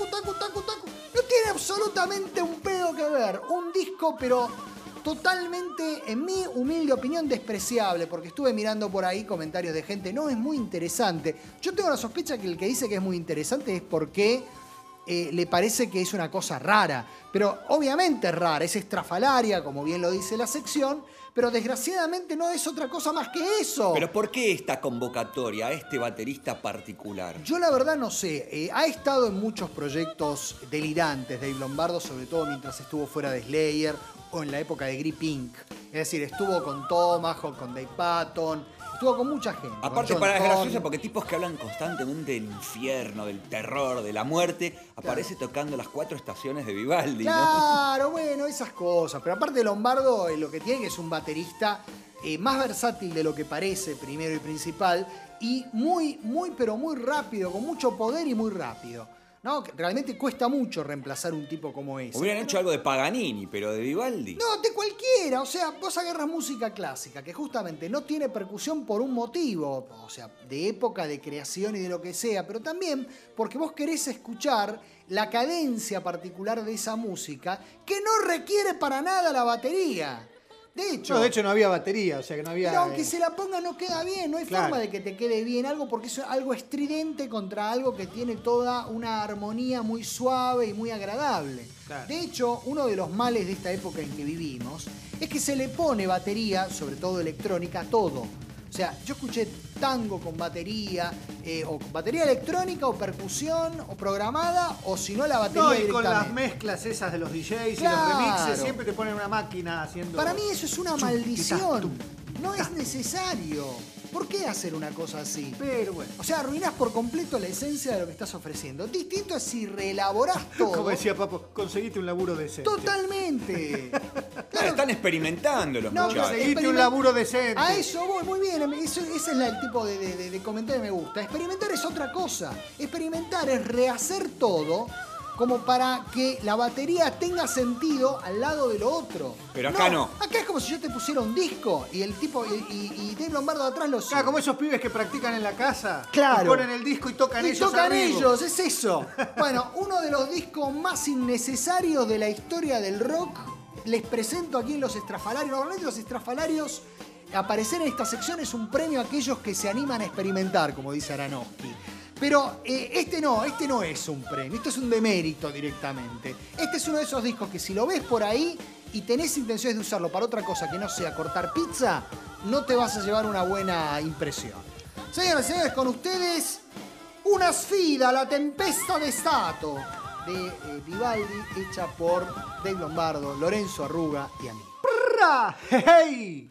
No tiene absolutamente un pedo que ver. Un disco, pero totalmente, en mi humilde opinión, despreciable, porque estuve mirando por ahí comentarios de gente. No, es muy interesante. Yo tengo la sospecha que el que dice que es muy interesante es porque le parece que es una cosa rara, pero obviamente es rara, es estrafalaria, como bien lo dice la sección, pero desgraciadamente no es otra cosa más que eso. ¿Pero por qué esta convocatoria a este baterista particular? Yo la verdad no sé, ha estado en muchos proyectos delirantes Dave Lombardo, sobre todo mientras estuvo fuera de Slayer o en la época de Grip Inc. Es decir, estuvo con Tomahawk, con Dave Patton, estuvo con mucha gente. Aparte, para es gracioso porque tipos que hablan constantemente del infierno, del terror, de la muerte, aparece tocando las 4 estaciones de Vivaldi, claro, ¿no? Bueno, esas cosas. Pero aparte Lombardo lo que tiene que es un baterista más versátil de lo que parece, primero y principal, y muy, pero muy rápido, con mucho poder y muy rápido. No, realmente cuesta mucho reemplazar un tipo como ese. Hubieran hecho algo de Paganini, pero de Vivaldi. No, de cualquiera. O sea, vos agarras música clásica que justamente no tiene percusión por un motivo, o sea, de época, de creación y de lo que sea, pero también porque vos querés escuchar la cadencia particular de esa música que no requiere para nada la batería. De hecho no había batería, o sea que no había. Pero aunque se la ponga no queda bien, no hay forma de que te quede bien algo porque es algo estridente contra algo que tiene toda una armonía muy suave y muy agradable. Claro. De hecho, uno de los males de esta época en que vivimos es que se le pone batería, sobre todo electrónica, a todo. O sea, yo escuché tango con batería, o batería electrónica, o percusión, o programada, o si no la batería directamente. Con las mezclas esas de los DJs y los remixes, siempre te ponen una máquina haciendo. Para mí eso es una maldición. No es necesario. ¿Por qué hacer una cosa así? Pero bueno. O sea, arruinás por completo la esencia de lo que estás ofreciendo. Distinto es si reelaborás todo. Como decía Papo, conseguiste un laburo decente. Totalmente. Claro, están experimentando los No, muchachos. Conseguiste un laburo decente. A eso voy, muy bien. Ese es el tipo de comentario que me gusta. Experimentar es otra cosa. Experimentar es rehacer todo como para que la batería tenga sentido al lado de lo otro. Pero acá no. Acá es como si yo te pusiera un disco y el tipo y Dave Lombardo atrás lo sigue. Claro, como esos pibes que practican en la casa. Claro. Y ponen el disco y tocan ellos. tocan arriba. ellos, es eso. Bueno, uno de los discos más innecesarios de la historia del rock. Les presento aquí en Los Estrafalarios. Normalmente los Estrafalarios, aparecer en esta sección es un premio a aquellos que se animan a experimentar, como dice Aronofsky. Pero este no es un premio, esto es un demérito directamente. Este es uno de esos discos que si lo ves por ahí y tenés intenciones de usarlo para otra cosa que no sea cortar pizza, no te vas a llevar una buena impresión. Señoras y señores, con ustedes, Una sfida, la tempesta d'estato, de Vivaldi, hecha por Dave Lombardo, Lorenzo Arruga y a mí. ¡Prra! ¡Hey!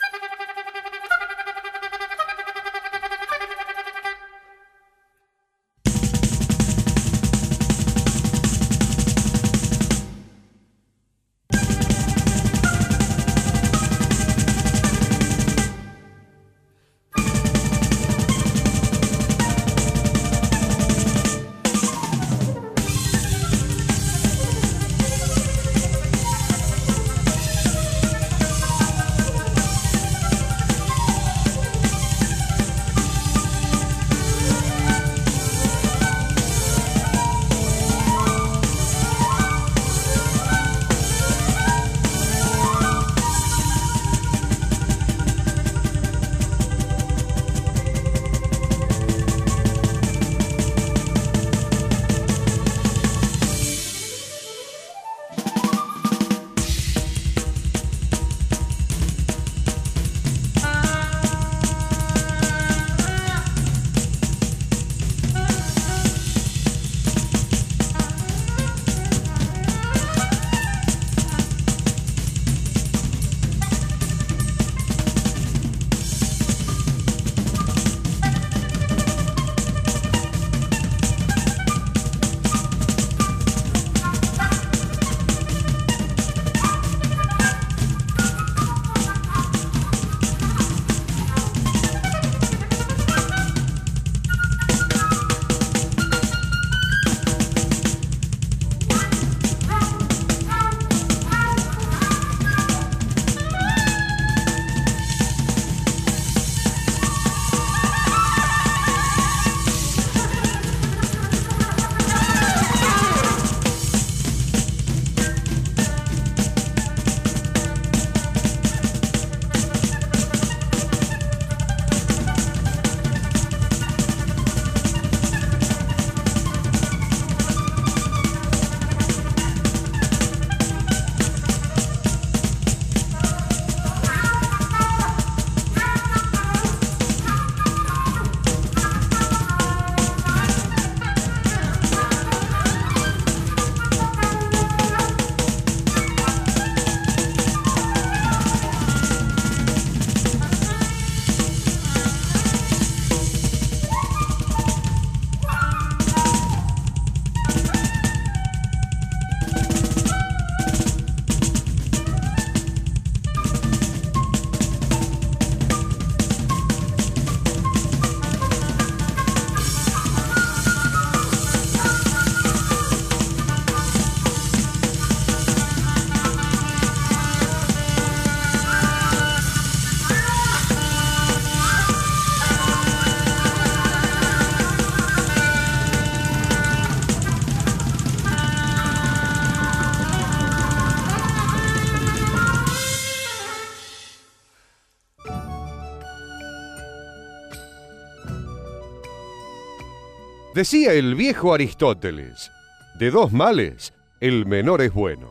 Decía el viejo Aristóteles, de dos males, el menor es bueno.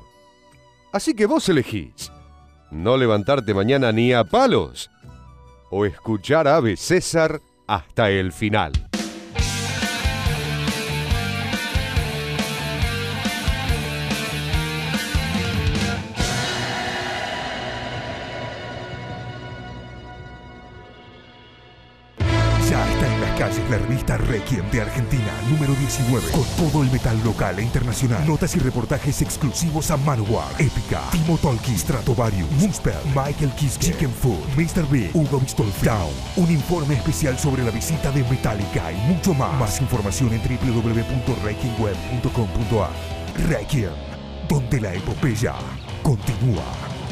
Así que vos elegís, no levantarte mañana ni a palos, o escuchar a Ave César hasta el final. calles la revista Requiem de Argentina, número 19, con todo el metal local e internacional. Notas y reportajes exclusivos a Manowar, Épica, Timo Tolkki, Stratovarius, Moonspell, Michael Kiske, Chicken Food, Mr. Big, Hugo Bistolfi, Down. Un informe especial sobre la visita de Metallica y mucho más. Más información en www.requiemweb.com.ar. Requiem, donde la epopeya continúa.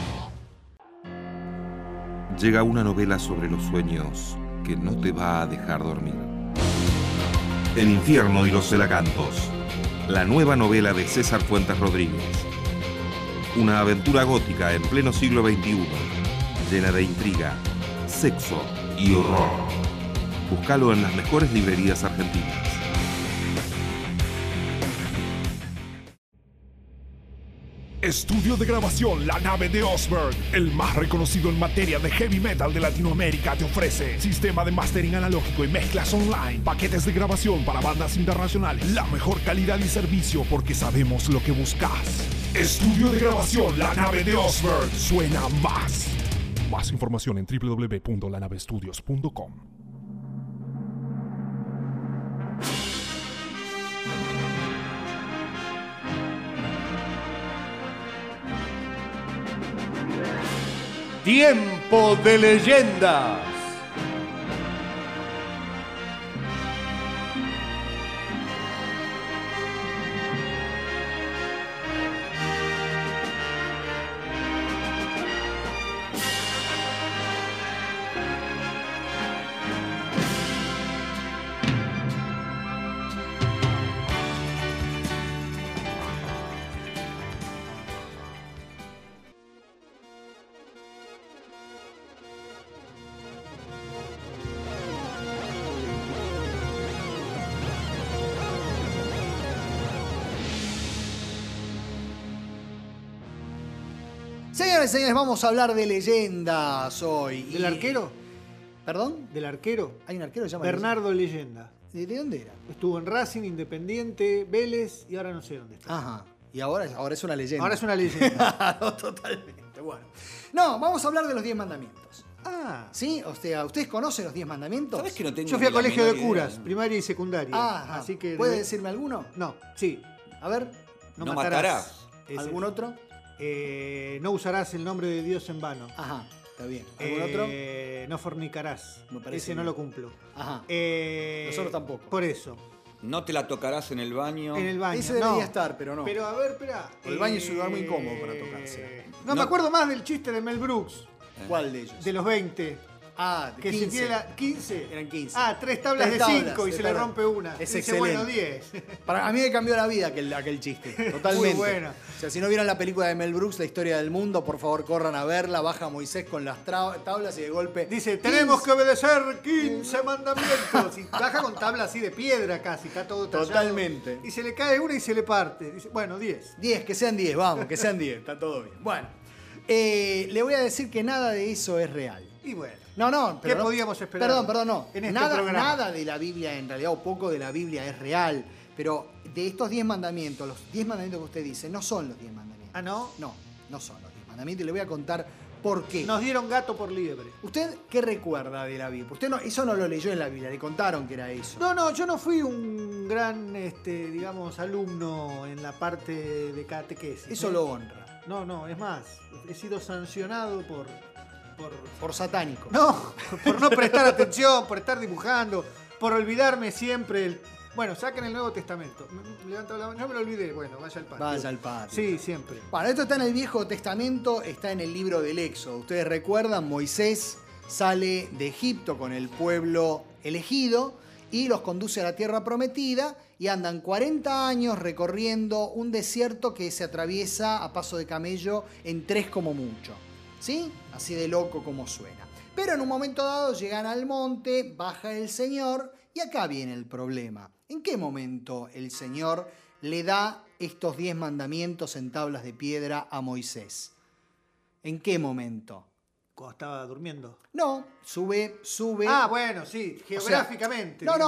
Llega una novela sobre los sueños que no te va a dejar dormir. El infierno y los celacantos. La nueva novela de César Fuentes Rodríguez. Una aventura gótica en pleno siglo XXI, llena de intriga, sexo y horror. Búscalo en las mejores librerías argentinas. Estudio de grabación La Nave de Osberg, el más reconocido en materia de heavy metal de Latinoamérica, te ofrece sistema de mastering analógico y mezclas online, paquetes de grabación para bandas internacionales, la mejor calidad y servicio porque sabemos lo que buscas. Estudio de grabación La Nave de Osberg, suena más. Más información en www.lanavestudios.com. Tiempo de leyendas. Señores y señores, vamos a hablar de leyendas hoy. ¿Del arquero? ¿Perdón? ¿Del arquero? Hay un arquero que se llama Bernardo Leyenda. ¿De dónde era? Estuvo en Racing, Independiente, Vélez y ahora no sé dónde está. Ajá. Y ahora es una leyenda. Ahora es una leyenda. No, totalmente. Bueno. No, vamos a hablar de los 10 mandamientos. Ah. ¿Sí? O sea, ¿ustedes conocen los 10 mandamientos? ¿Sabes que no tengo Yo fui a ni la colegio de menor curas, idea? primaria y secundaria. Ajá. Así que ¿Puede decirme alguno? No, sí. A ver, No matarás. Ese. ¿algún otro? No usarás el nombre de Dios en vano. Ajá, está bien. ¿Algún otro? No fornicarás. Me parece Ese no bien. lo cumplo. Ajá. Nosotros Nosotros tampoco. Por eso. No te la tocarás en el baño. En el baño. Ese debería no. estar, pero no. Pero a ver, espera. El baño es un lugar muy incómodo para tocarse. No me acuerdo más del chiste de Mel Brooks, ¿Cuál de ellos? de los 20. Ah, de Que 15. se tiene la 15. Eran 15. Ah, 3 tablas Tres de tablas, 5 y tres se le tablas. rompe una. Es Dice, excelente. bueno, 10. A mí me cambió la vida aquel chiste. Totalmente. Muy bueno. O sea, si no vieron la película de Mel Brooks, La historia del mundo, por favor corran a verla. Baja Moisés con las tablas y de golpe. Dice, tenemos que obedecer 15 mandamientos. Y baja con tabla así de piedra casi, está todo tallado. Totalmente. Y se le cae una y se le parte. Dice, bueno, 10. 10, que sean 10, vamos, que sean 10. Está todo bien. Bueno, le voy a decir que nada de eso es real. Y bueno. No, pero ¿Qué no- podíamos esperar Perdón, no. en este nada, programa? nada de la Biblia, en realidad, o poco de la Biblia es real. Pero de estos 10 mandamientos, los 10 mandamientos que usted dice, no son los 10 mandamientos. ¿Ah, no? No son los 10 mandamientos. Y le voy a contar por qué. Nos dieron gato por liebre. ¿Usted qué recuerda de la Biblia? Usted eso no lo leyó en la Biblia, le contaron que era eso. No, yo no fui un gran, digamos, alumno en la parte de catequesis. Eso lo honra. No, es más, he sido sancionado por Por satánico. No, por no prestar atención, por estar dibujando, por olvidarme siempre. Bueno, saquen el Nuevo Testamento. Levanto la mano, no me lo olvidé. Bueno, vaya al patio. Vaya al patio. Sí, siempre. Bueno, esto está en el Viejo Testamento, está en el libro del Éxodo. Ustedes recuerdan, Moisés sale de Egipto con el pueblo elegido y los conduce a la tierra prometida y andan 40 años recorriendo un desierto que se atraviesa a paso de camello en 3 como mucho. ¿Sí? Así de loco como suena. Pero en un momento dado llegan al monte, baja el Señor y acá viene el problema. ¿En qué momento el Señor le da estos 10 mandamientos en tablas de piedra a Moisés? ¿En qué momento? Cuando estaba durmiendo. No, sube. Ah, bueno, sí, O sea, geográficamente. No.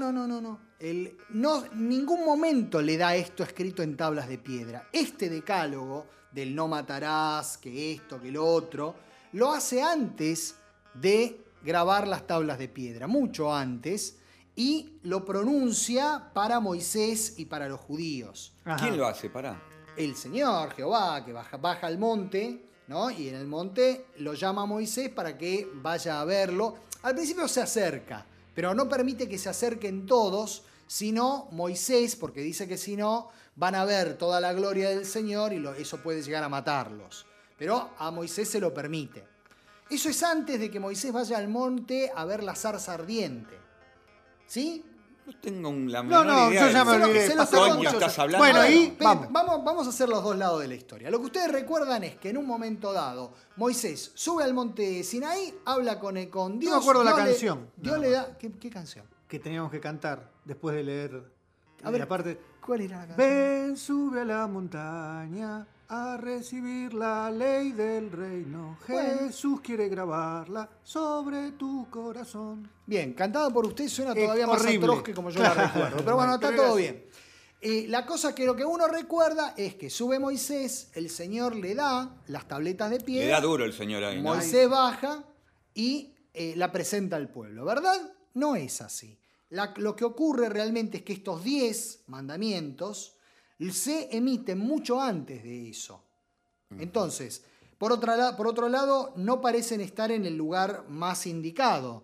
Ningún momento le da esto escrito en tablas de piedra. Este decálogo del no matarás, que esto, que lo otro, lo hace antes de grabar las tablas de piedra, mucho antes, y lo pronuncia para Moisés y para los judíos. Ajá. ¿Quién lo hace? Pará. El Señor, Jehová, que baja al monte, ¿no? Y en el monte lo llama a Moisés para que vaya a verlo. Al principio se acerca, pero no permite que se acerquen todos, sino Moisés, porque dice que si no, van a ver toda la gloria del Señor y eso puede llegar a matarlos. Pero a Moisés se lo permite. Eso es antes de que Moisés vaya al monte a ver la zarza ardiente. ¿Sí? No tengo la menor No, idea. yo ya me de olvidé. qué Se lo coño estoy estás hablando. Bueno, ahí vamos a hacer los dos lados de la historia. Lo que ustedes recuerdan es que en un momento dado, Moisés sube al monte Sinaí, habla con Dios. No me acuerdo la Dios le- canción. Dios le da... ¿Qué canción? que teníamos que cantar después de leer A ver, la parte. ¿cuál era la canción? Ven, sube a la montaña a recibir la ley del reino. Bueno. Jesús quiere grabarla sobre tu corazón. Bien, cantada por usted suena todavía más horrible. atroz que como yo la Claro. recuerdo. Pero bueno, está Pero todo era bien. La cosa que lo que uno recuerda es que sube Moisés, el Señor le da las tabletas de Le piedra. da duro el señor ahí, ¿no? Moisés baja y la presenta al pueblo, ¿verdad? No es así. Lo que ocurre realmente es que estos 10 mandamientos se emiten mucho antes de eso. Entonces, por otro lado, no parecen estar en el lugar más indicado,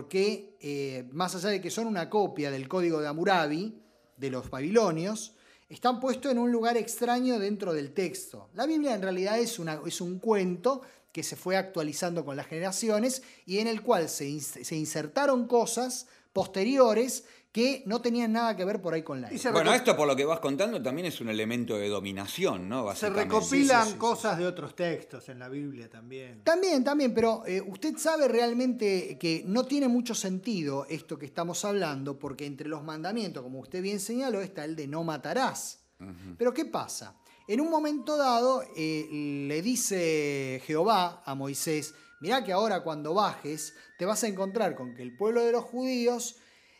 porque más allá de que son una copia del código de Hammurabi, de los babilonios, están puestos en un lugar extraño dentro del texto. La Biblia en realidad es un cuento que se fue actualizando con las generaciones y en el cual se insertaron cosas posteriores que no tenían nada que ver por ahí con la Y época. Bueno, esto por lo que vas contando también es un elemento de dominación, ¿no? Se Básicamente. recopilan Sí. cosas de otros textos en la Biblia también. También, pero usted sabe realmente que no tiene mucho sentido esto que estamos hablando, porque entre los mandamientos, como usted bien señaló, está el de no matarás. Pero ¿qué pasa? En un momento dado le dice Jehová a Moisés, mirá que ahora cuando bajes te vas a encontrar con que el pueblo de los judíos,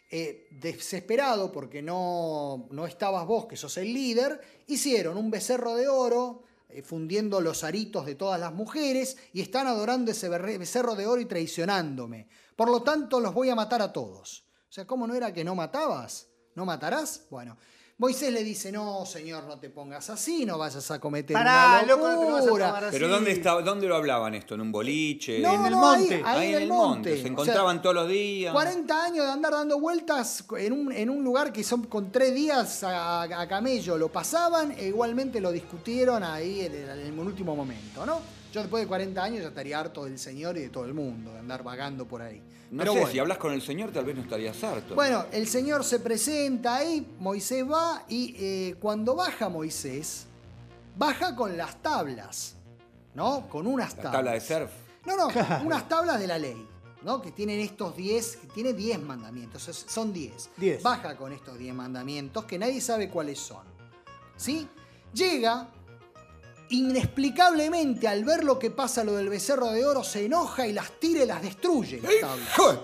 desesperado porque no estabas vos, que sos el líder, hicieron un becerro de oro, fundiendo los aritos de todas las mujeres, y están adorando ese becerro de oro y traicionándome. Por lo tanto, los voy a matar a todos. O sea, ¿cómo no era que no matabas? ¿No matarás? Bueno, Moisés le dice, no, señor, no te pongas así, no vayas a cometer Pará, una loco, no te vas a locura. tomar así. Pero ¿dónde lo hablaban esto? ¿En un boliche? No, en el no, monte. ahí en el monte. Se O encontraban sea, todos los días. 40 años de andar dando vueltas en un lugar que son con 3 días a camello. Lo pasaban e igualmente lo discutieron ahí en el último momento, ¿no? Yo después de 40 años ya estaría harto del Señor y de todo el mundo, de andar vagando por ahí. No Pero sé, bueno. si hablas con el señor tal vez no estarías harto. Bueno, el Señor se presenta ahí, Moisés va y cuando baja Moisés, baja con las tablas, ¿no? Con unas La tablas. tabla de surf. No, unas tablas de la ley, ¿no? Que tienen estos 10, que tiene 10 mandamientos, son 10. 10. Baja con estos 10 mandamientos que nadie sabe cuáles son, ¿sí? Llega, inexplicablemente al ver lo que pasa, lo del becerro de oro, se enoja y las tira y las destruye, las tablas.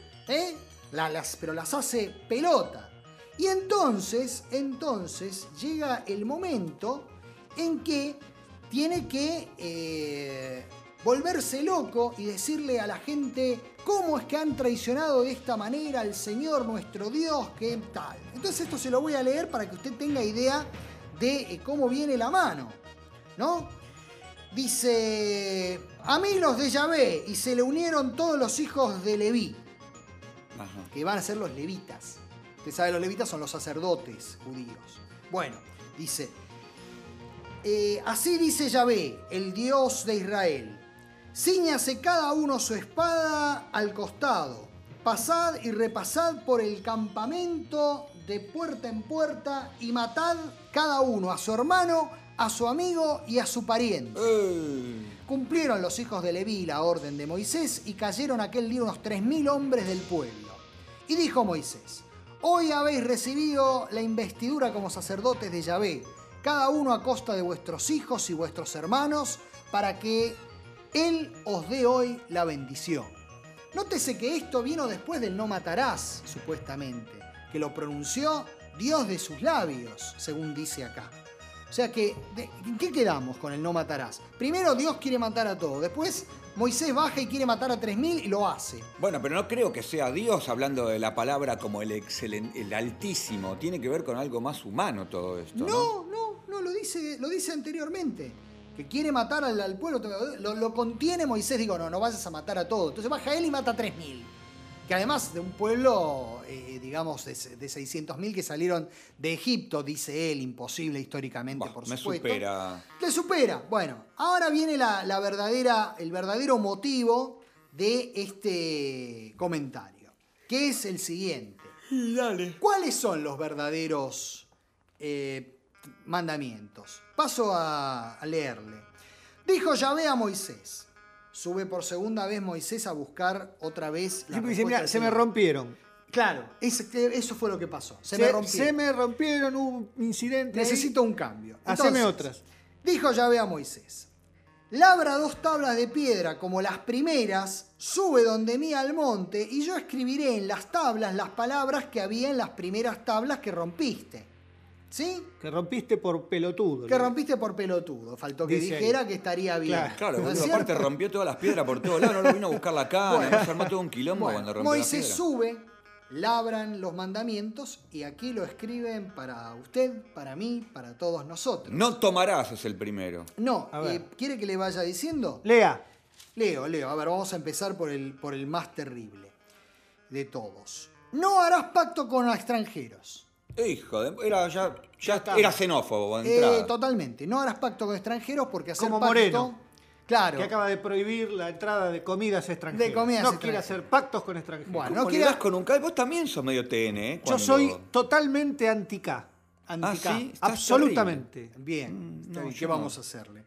Pero las hace pelota. Y entonces llega el momento en que tiene que volverse loco y decirle a la gente cómo es que han traicionado de esta manera al Señor nuestro Dios, qué tal. Entonces esto se lo voy a leer para que usted tenga idea de cómo viene la mano, ¿no? Dice, a mí los de Yahvé, y se le unieron todos los hijos de Leví, Ajá. que van a ser los levitas. Usted sabe, los levitas son los sacerdotes judíos. Bueno, dice, así dice Yahvé, el Dios de Israel, cíñase cada uno su espada al costado, pasad y repasad por el campamento de puerta en puerta y matad cada uno a su hermano, a su amigo y a su pariente. Cumplieron los hijos de Leví la orden de Moisés y cayeron aquel día unos 3.000 hombres del pueblo. Y dijo Moisés, hoy habéis recibido la investidura como sacerdotes de Yahvé, cada uno a costa de vuestros hijos y vuestros hermanos, para que Él os dé hoy la bendición. Nótese que esto vino después del no matarás, supuestamente, que lo pronunció Dios de sus labios, según dice acá. O sea que, ¿en qué quedamos con el no matarás? Primero Dios quiere matar a todos, después Moisés baja y quiere matar a 3.000 y lo hace. Bueno, pero no creo que sea Dios hablando de la palabra como el excelente, el altísimo. Tiene que ver con algo más humano todo esto, ¿no? No, lo dice anteriormente. Que quiere matar al pueblo. Lo contiene Moisés, digo, no vayas a matar a todos. Entonces baja él y mata a 3.000. Que además de un pueblo, digamos, de 600.000 que salieron de Egipto, dice él, imposible históricamente, por supuesto. Me supera. Te supera. Bueno, ahora viene el verdadero motivo de este comentario, que es el siguiente. Dale. ¿Cuáles son los verdaderos mandamientos? Paso a leerle. Dijo Yahvé a Moisés. Sube por segunda vez Moisés a buscar otra vez la respuesta Mirá, del se me Señor. rompieron. Claro, eso fue lo que pasó. Se me rompieron, hubo un incidente. Necesito un cambio. Haceme Entonces, otras. Dijo Yahvé a Moisés. Labra 2 tablas de piedra como las primeras, sube donde mí al monte, y yo escribiré en las tablas las palabras que había en las primeras tablas que rompiste. ¿Sí? Que rompiste por pelotudo. Que rompiste por pelotudo. Faltó que Dice dijera ahí. que estaría bien. Claro, ¿No es boludo, cierto? aparte rompió todas las piedras por todos lados, no lo vino a buscar la cana, Bueno. no se armó todo un quilombo cuando rompió Moisés la piedra. sube, labran los mandamientos y aquí lo escriben para usted, para mí, para todos nosotros. No tomarás es el primero. No, A ver. ¿quiere que le vaya diciendo? Lea. Leo. A ver, vamos a empezar por el más terrible de todos. No harás pacto con extranjeros. Hijo de... ya está. era xenófobo de entrada. Totalmente. No harás pacto con extranjeros porque hacer Como pacto... Moreno. Claro. Que acaba de prohibir la entrada de comidas extranjeras. De comidas no quiere extranjeras. hacer pactos con extranjeros. Bueno, ¿Cómo no le quiere- das con un vos también sos medio TN, ¿eh? Yo Cuando- soy totalmente anti-K. Antica. ¿sí? Estás Absolutamente. Bien, está no, bien, yo ¿qué no. vamos a hacerle?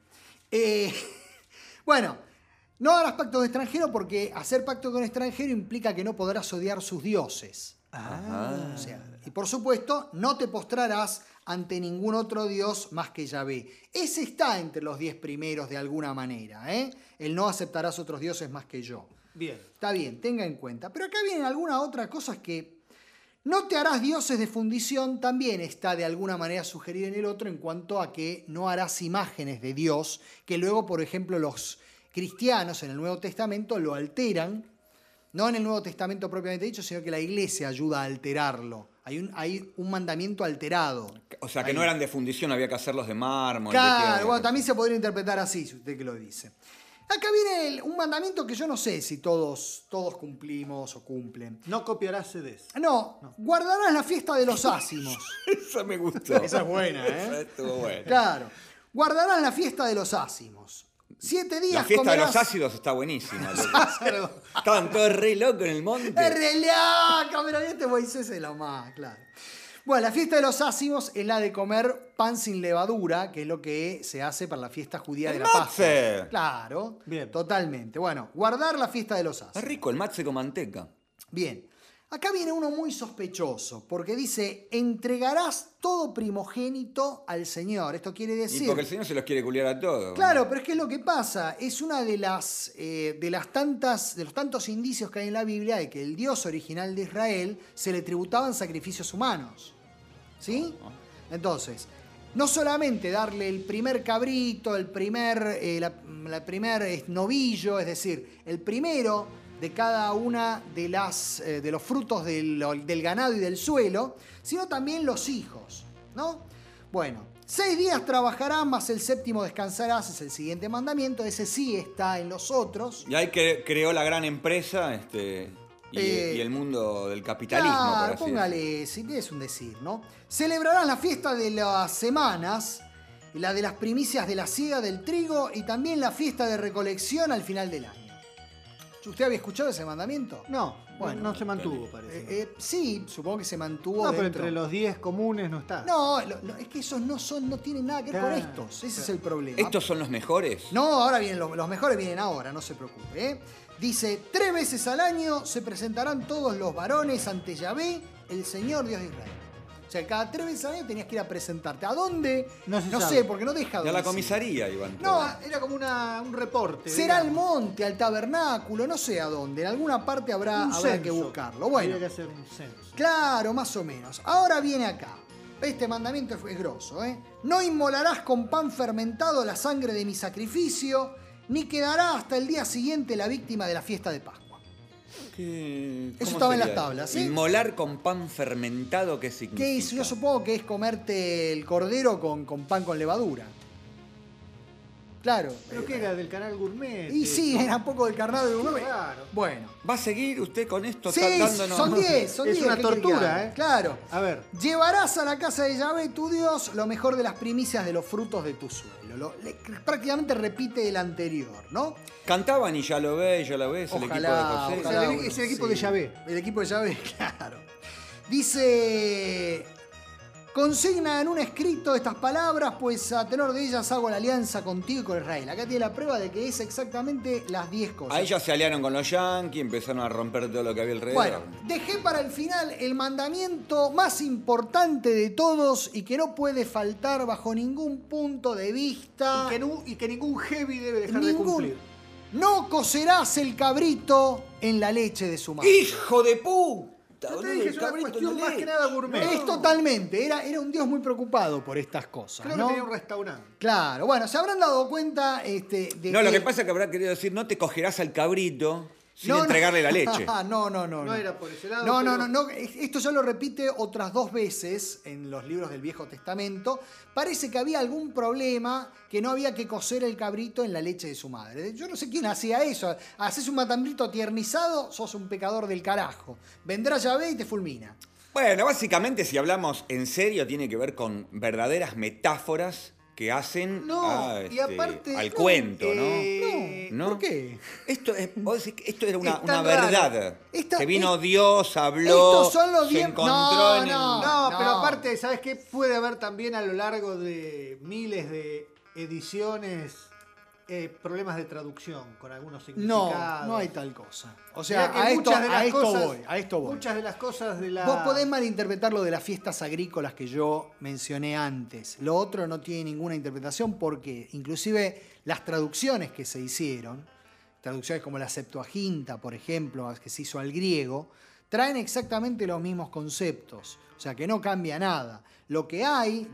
Bueno, no harás pacto con extranjero porque hacer pacto con extranjero implica que no podrás odiar sus dioses. O sea, y por supuesto, no te postrarás ante ningún otro dios más que Yahvé. Ese está entre los 10 primeros de alguna manera, ¿eh? El no aceptarás otros dioses más que yo. Bien. Está bien, tenga en cuenta. Pero acá vienen algunas otras cosas que no te harás dioses de fundición, también está de alguna manera sugerido en el otro en cuanto a que no harás imágenes de Dios, que luego, por ejemplo, los cristianos en el Nuevo Testamento lo alteran, no en el Nuevo Testamento propiamente dicho, sino que la Iglesia ayuda a alterarlo. Hay un mandamiento alterado. O sea, que Ahí. no eran de fundición, había que hacerlos de mármol. de Claro, piedra. bueno, también se podría interpretar así, si usted que lo dice. Acá viene un mandamiento que yo no sé si todos cumplimos o cumplen. No copiarás CDs. No, guardarás la fiesta de los ácimos. Esa me gustó. Esa es buena, ¿eh? Esa estuvo buena. Claro. Guardarás la fiesta de los ácimos. 7 días La fiesta de comerás... los ácidos está buenísima. loco. Estaban todos re locos en el monte. ¡Es re loco! Pero este Moisés es lo más, claro. Bueno, la fiesta de los ácimos es la de comer pan sin levadura, que es lo que se hace para la fiesta judía de ¡El la Pascua. matze! Claro, Bien. totalmente. Bueno, guardar la fiesta de los ácimos. Es rico el matze con manteca. Bien, acá viene uno muy sospechoso, porque dice, entregarás todo primogénito al Señor. Esto quiere Y decir... porque el señor se los quiere culiar a todos. Claro, pero es que es lo que pasa. Es una de los tantos indicios que hay en la Biblia de que el Dios original de Israel se le tributaban sacrificios humanos. ¿Sí? Entonces, no solamente darle el primer cabrito, el primer novillo, es decir, el primero de cada una de los frutos del ganado y del suelo, sino también los hijos, ¿no? Bueno, 6 días trabajarás, más el 7º descansarás, es el siguiente mandamiento, ese sí está en los otros. Y ahí que creó la gran empresa y el mundo del capitalismo, por Claro, así póngale, si es un decir, ¿no? Celebrarás la fiesta de las semanas, la de las primicias de la siega del trigo y también la fiesta de recolección al final del año. ¿Usted había escuchado ese mandamiento? No, Bueno, no se mantuvo, parece. Sí, supongo que se mantuvo no, pero dentro. entre los 10 comunes no está. No, es que esos no tienen nada que ver con Claro, estos. Ese es el problema. ¿Estos son los mejores? No, ahora vienen los mejores vienen ahora, no se preocupe. ¿eh? Dice, 3 veces al año se presentarán todos los varones ante Yahvé, el Señor Dios de Israel. O sea, cada 3 veces al año tenías que ir a presentarte. ¿A dónde? No se No sabe. sé, porque no deja Y a dónde la ser. comisaría iban No, todos. Era como un reporte. Será al digamos. monte, al tabernáculo, no sé a dónde. En alguna parte habrá Un que censo. buscarlo. Bueno, Habría que hacer un censo. claro, más o menos. Ahora viene acá. Este mandamiento es grosso, ¿eh? No inmolarás con pan fermentado la sangre de mi sacrificio, ni quedará hasta el día siguiente la víctima de la fiesta de Pascua. Eso estaba en las tablas, ¿sí? Inmolar con pan fermentado, ¿qué significa? ¿Qué es? Yo supongo que es comerte el cordero con pan con levadura. Claro. ¿Pero qué era? ¿Del canal Gourmet? Y sí, era un poco del carnal de gourmet. Claro. Bueno. ¿Va a seguir usted con esto? Sí, Dándonos... son 10. Es una tortura, ¿eh? Claro. A ver. Llevarás a la casa de Yahvé, tu Dios, lo mejor de las primicias de los frutos de tu suelo. Prácticamente repite el anterior, ¿no? Cantaban y ya lo ves, es el equipo de José. Ojalá, es el equipo de Yahvé. El equipo de Yahvé, claro. Dice... Consigna en un escrito estas palabras, pues a tenor de ellas hago la alianza contigo y con Israel. Acá tiene la prueba de que es exactamente las 10 cosas. Ahí ya se aliaron con los yanquis, empezaron a romper todo lo que había alrededor. Bueno, dejé para el final el mandamiento más importante de todos y que no puede faltar bajo ningún punto de vista. Y que ningún heavy debe dejar de cumplir. No cocerás el cabrito en la leche de su madre. ¡Hijo de puta! Yo te dije, es una cuestión más que nada gourmet. Es totalmente, era un Dios muy preocupado por estas cosas. Creo ¿no? que tenía un restaurante. Claro, bueno, se habrán dado cuenta de No, lo que pasa es que habrá querido decir, no te cogerás al cabrito sin entregarle la leche. No. No era por ese lado. No. Esto ya lo repite otras 2 veces en los libros del Viejo Testamento. Parece que había algún problema que no había que cocer el cabrito en la leche de su madre. Yo no sé quién hacía eso. Haces un matambrito tiernizado, sos un pecador del carajo. Vendrá Yahvé y te fulmina. Bueno, básicamente, si hablamos en serio, tiene que ver con verdaderas metáforas que hacen y aparte, al cuento, ¿No? ¿Por qué? Esto era una tan verdad. Esta- que vino Dios, habló, Estos son los se 10. encontró en el... No, pero aparte, ¿sabes qué? Puede haber también a lo largo de miles de ediciones problemas de traducción con algunos significados. No hay tal cosa. O sea, Mirá que a esto voy. Muchas de las cosas de la... Vos podés malinterpretar lo de las fiestas agrícolas que yo mencioné antes. Lo otro no tiene ninguna interpretación porque inclusive las traducciones que se hicieron, traducciones como la Septuaginta, por ejemplo, que se hizo al griego, traen exactamente los mismos conceptos. O sea, que no cambia nada. Lo que hay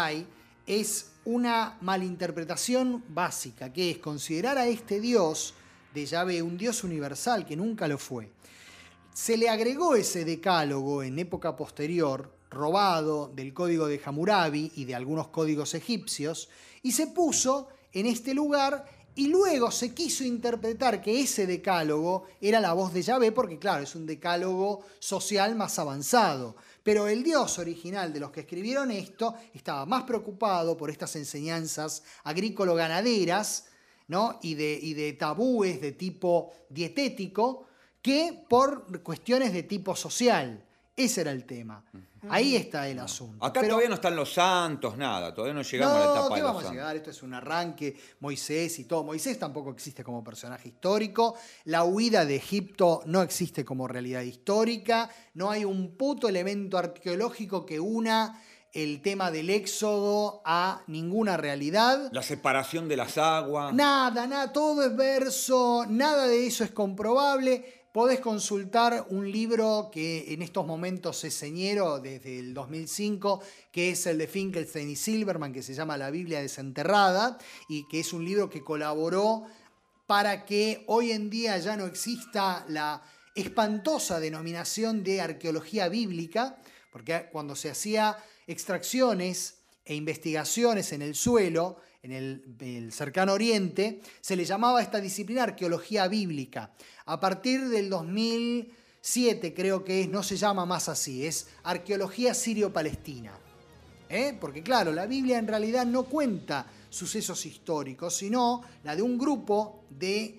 es una malinterpretación básica, que es considerar a este Dios de Yahvé un Dios universal, que nunca lo fue. Se le agregó ese decálogo en época posterior, robado del código de Hammurabi y de algunos códigos egipcios, y se puso en este lugar y luego se quiso interpretar que ese decálogo era la voz de Yahvé, porque claro, es un decálogo social más avanzado. Pero el Dios original de los que escribieron esto estaba más preocupado por estas enseñanzas agrícola-ganaderas, ¿no? y de tabúes de tipo dietético que por cuestiones de tipo social. Ese era el tema. Ahí está el asunto. Acá todavía no están los santos, nada. Todavía no llegamos a la etapa de ¿qué los vamos a santos. llegar? Esto es un arranque. Moisés y todo. Moisés tampoco existe como personaje histórico. La huida de Egipto no existe como realidad histórica. No hay un puto elemento arqueológico que una el tema del éxodo a ninguna realidad. La separación de las aguas. Nada, todo es verso. Nada de eso es comprobable. Podés consultar un libro que en estos momentos es señero desde el 2005, que es el de Finkelstein y Silverman, que se llama La Biblia Desenterrada, y que es un libro que colaboró para que hoy en día ya no exista la espantosa denominación de arqueología bíblica, porque cuando se hacía extracciones e investigaciones en el suelo, en el cercano oriente, se le llamaba a esta disciplina arqueología bíblica. A partir del 2007, creo que no se llama más así, es arqueología sirio-palestina. Porque claro, la Biblia en realidad no cuenta sucesos históricos, sino la de un grupo de,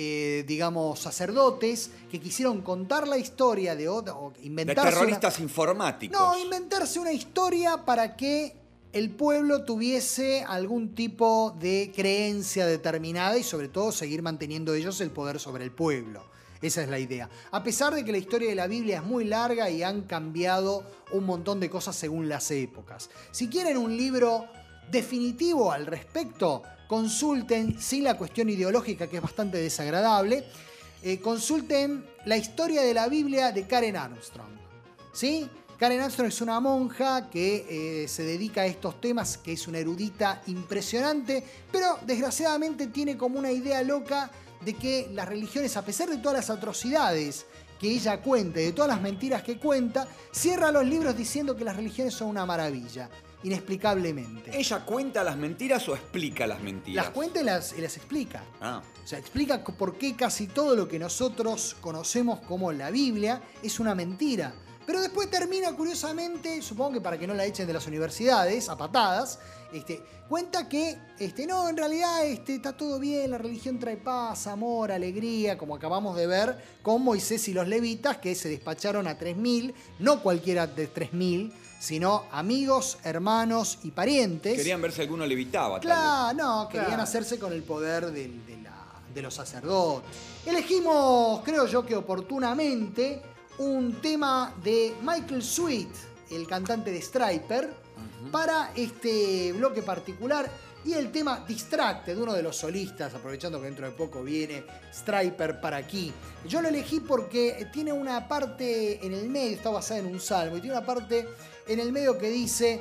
sacerdotes que quisieron contar la historia o inventarse... De terroristas informáticos. No, inventarse una historia para que el pueblo tuviese algún tipo de creencia determinada y sobre todo seguir manteniendo ellos el poder sobre el pueblo. Esa es la idea. A pesar de que la historia de la Biblia es muy larga y han cambiado un montón de cosas según las épocas. Si quieren un libro definitivo al respecto, consulten, sin la cuestión ideológica que es bastante desagradable, consulten La historia de la Biblia de Karen Armstrong. ¿Sí? Karen Armstrong es una monja que se dedica a estos temas, que es una erudita impresionante, pero desgraciadamente tiene como una idea loca de que las religiones, a pesar de todas las atrocidades que ella cuenta y de todas las mentiras que cuenta, cierra los libros diciendo que las religiones son una maravilla, inexplicablemente. ¿Ella cuenta las mentiras o explica las mentiras? Las cuenta y las explica. Ah. O sea, explica por qué casi todo lo que nosotros conocemos como la Biblia es una mentira. Pero después termina, curiosamente, supongo que para que no la echen de las universidades a patadas, cuenta que no, en realidad está todo bien, la religión trae paz, amor, alegría, como acabamos de ver con Moisés y los levitas, que se despacharon a 3.000, no cualquiera de 3.000, sino amigos, hermanos y parientes. Querían ver si alguno levitaba. Claro, no, querían hacerse con el poder de los sacerdotes. Elegimos, creo yo que oportunamente, un tema de Michael Sweet, el cantante de Stryper, para este bloque particular, y el tema Distracted, uno de los solistas, aprovechando que dentro de poco viene Stryper para aquí. Yo lo elegí porque tiene una parte en el medio, está basada en un salmo, y tiene una parte en el medio que dice: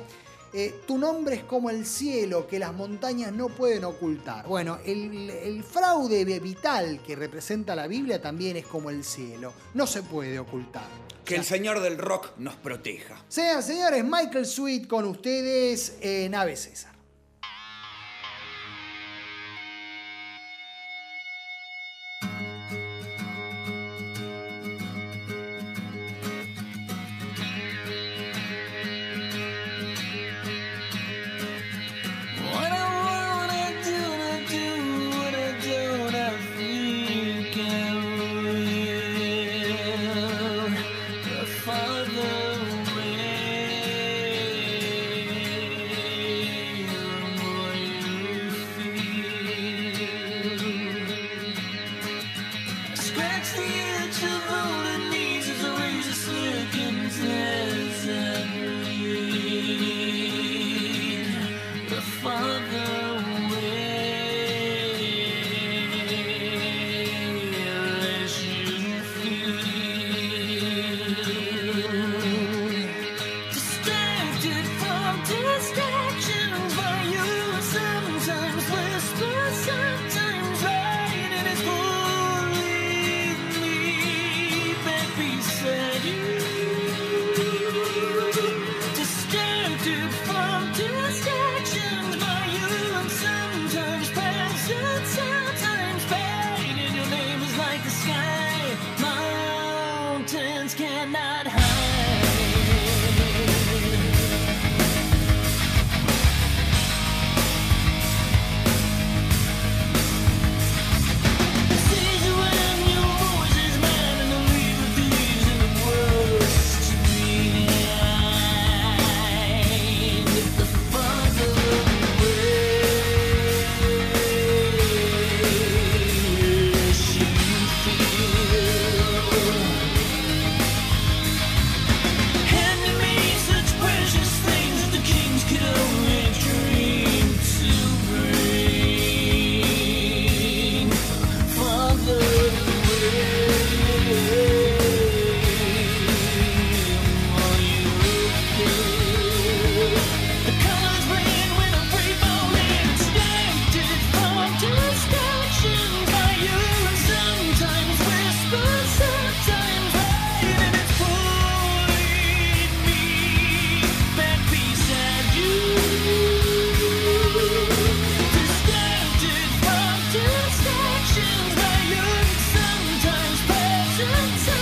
tu nombre es como el cielo que las montañas no pueden ocultar. Bueno, el fraude vital que representa la Biblia también es como el cielo, no se puede ocultar. Que el señor del rock nos proteja. Sean señores, Michael Sweet con ustedes en Ave César. Sometimes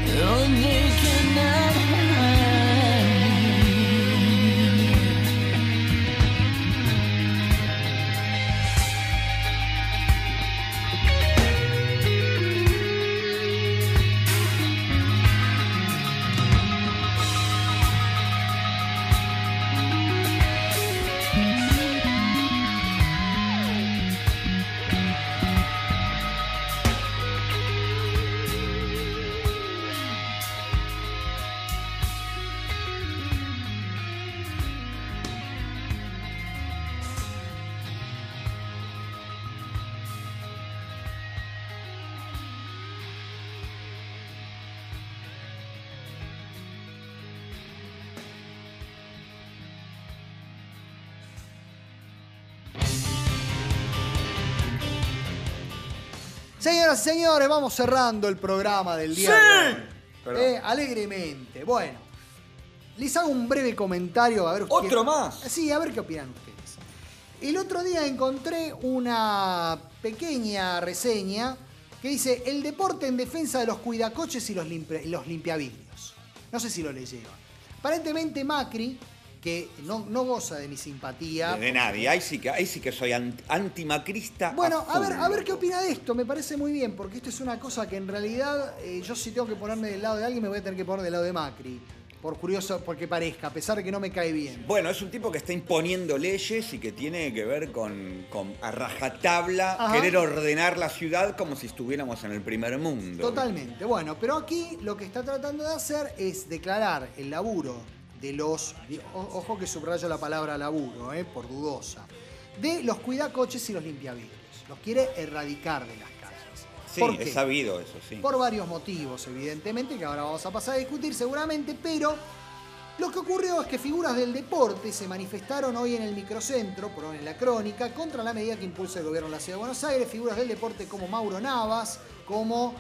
Oh, they cannot hide. Señoras y señores, vamos cerrando el programa del día de hoy. Alegremente. Bueno, les hago un breve comentario. A ver ¿Otro más? Sí, a ver qué opinan ustedes. El otro día encontré una pequeña reseña que dice: el deporte en defensa de los cuidacoches y los limpiavidrios. No sé si lo leyeron. Aparentemente Macri, que no goza de mi simpatía. De nadie, ahí sí que soy antimacrista. Bueno, a ver qué opina de esto. Me parece muy bien, porque esto es una cosa que en realidad yo si tengo que ponerme del lado de alguien me voy a tener que poner del lado de Macri. Por curioso, porque parezca, a pesar de que no me cae bien. Bueno, es un tipo que está imponiendo leyes y que tiene que ver con a rajatabla, Ajá. querer ordenar la ciudad como si estuviéramos en el primer mundo. Totalmente. Bueno, pero aquí lo que está tratando de hacer es declarar el laburo de los, ojo que subrayo la palabra laburo, por dudosa, de los cuidacoches y los limpiavidrios. Los quiere erradicar de las calles. Sí, ¿Por qué? he sabido eso, sí. Por varios motivos, evidentemente, que ahora vamos a pasar a discutir seguramente, pero lo que ocurrió es que figuras del deporte se manifestaron hoy en el microcentro, por hoy en la crónica, contra la medida que impulsa el gobierno de la Ciudad de Buenos Aires. Figuras del deporte como Mauro Navas, como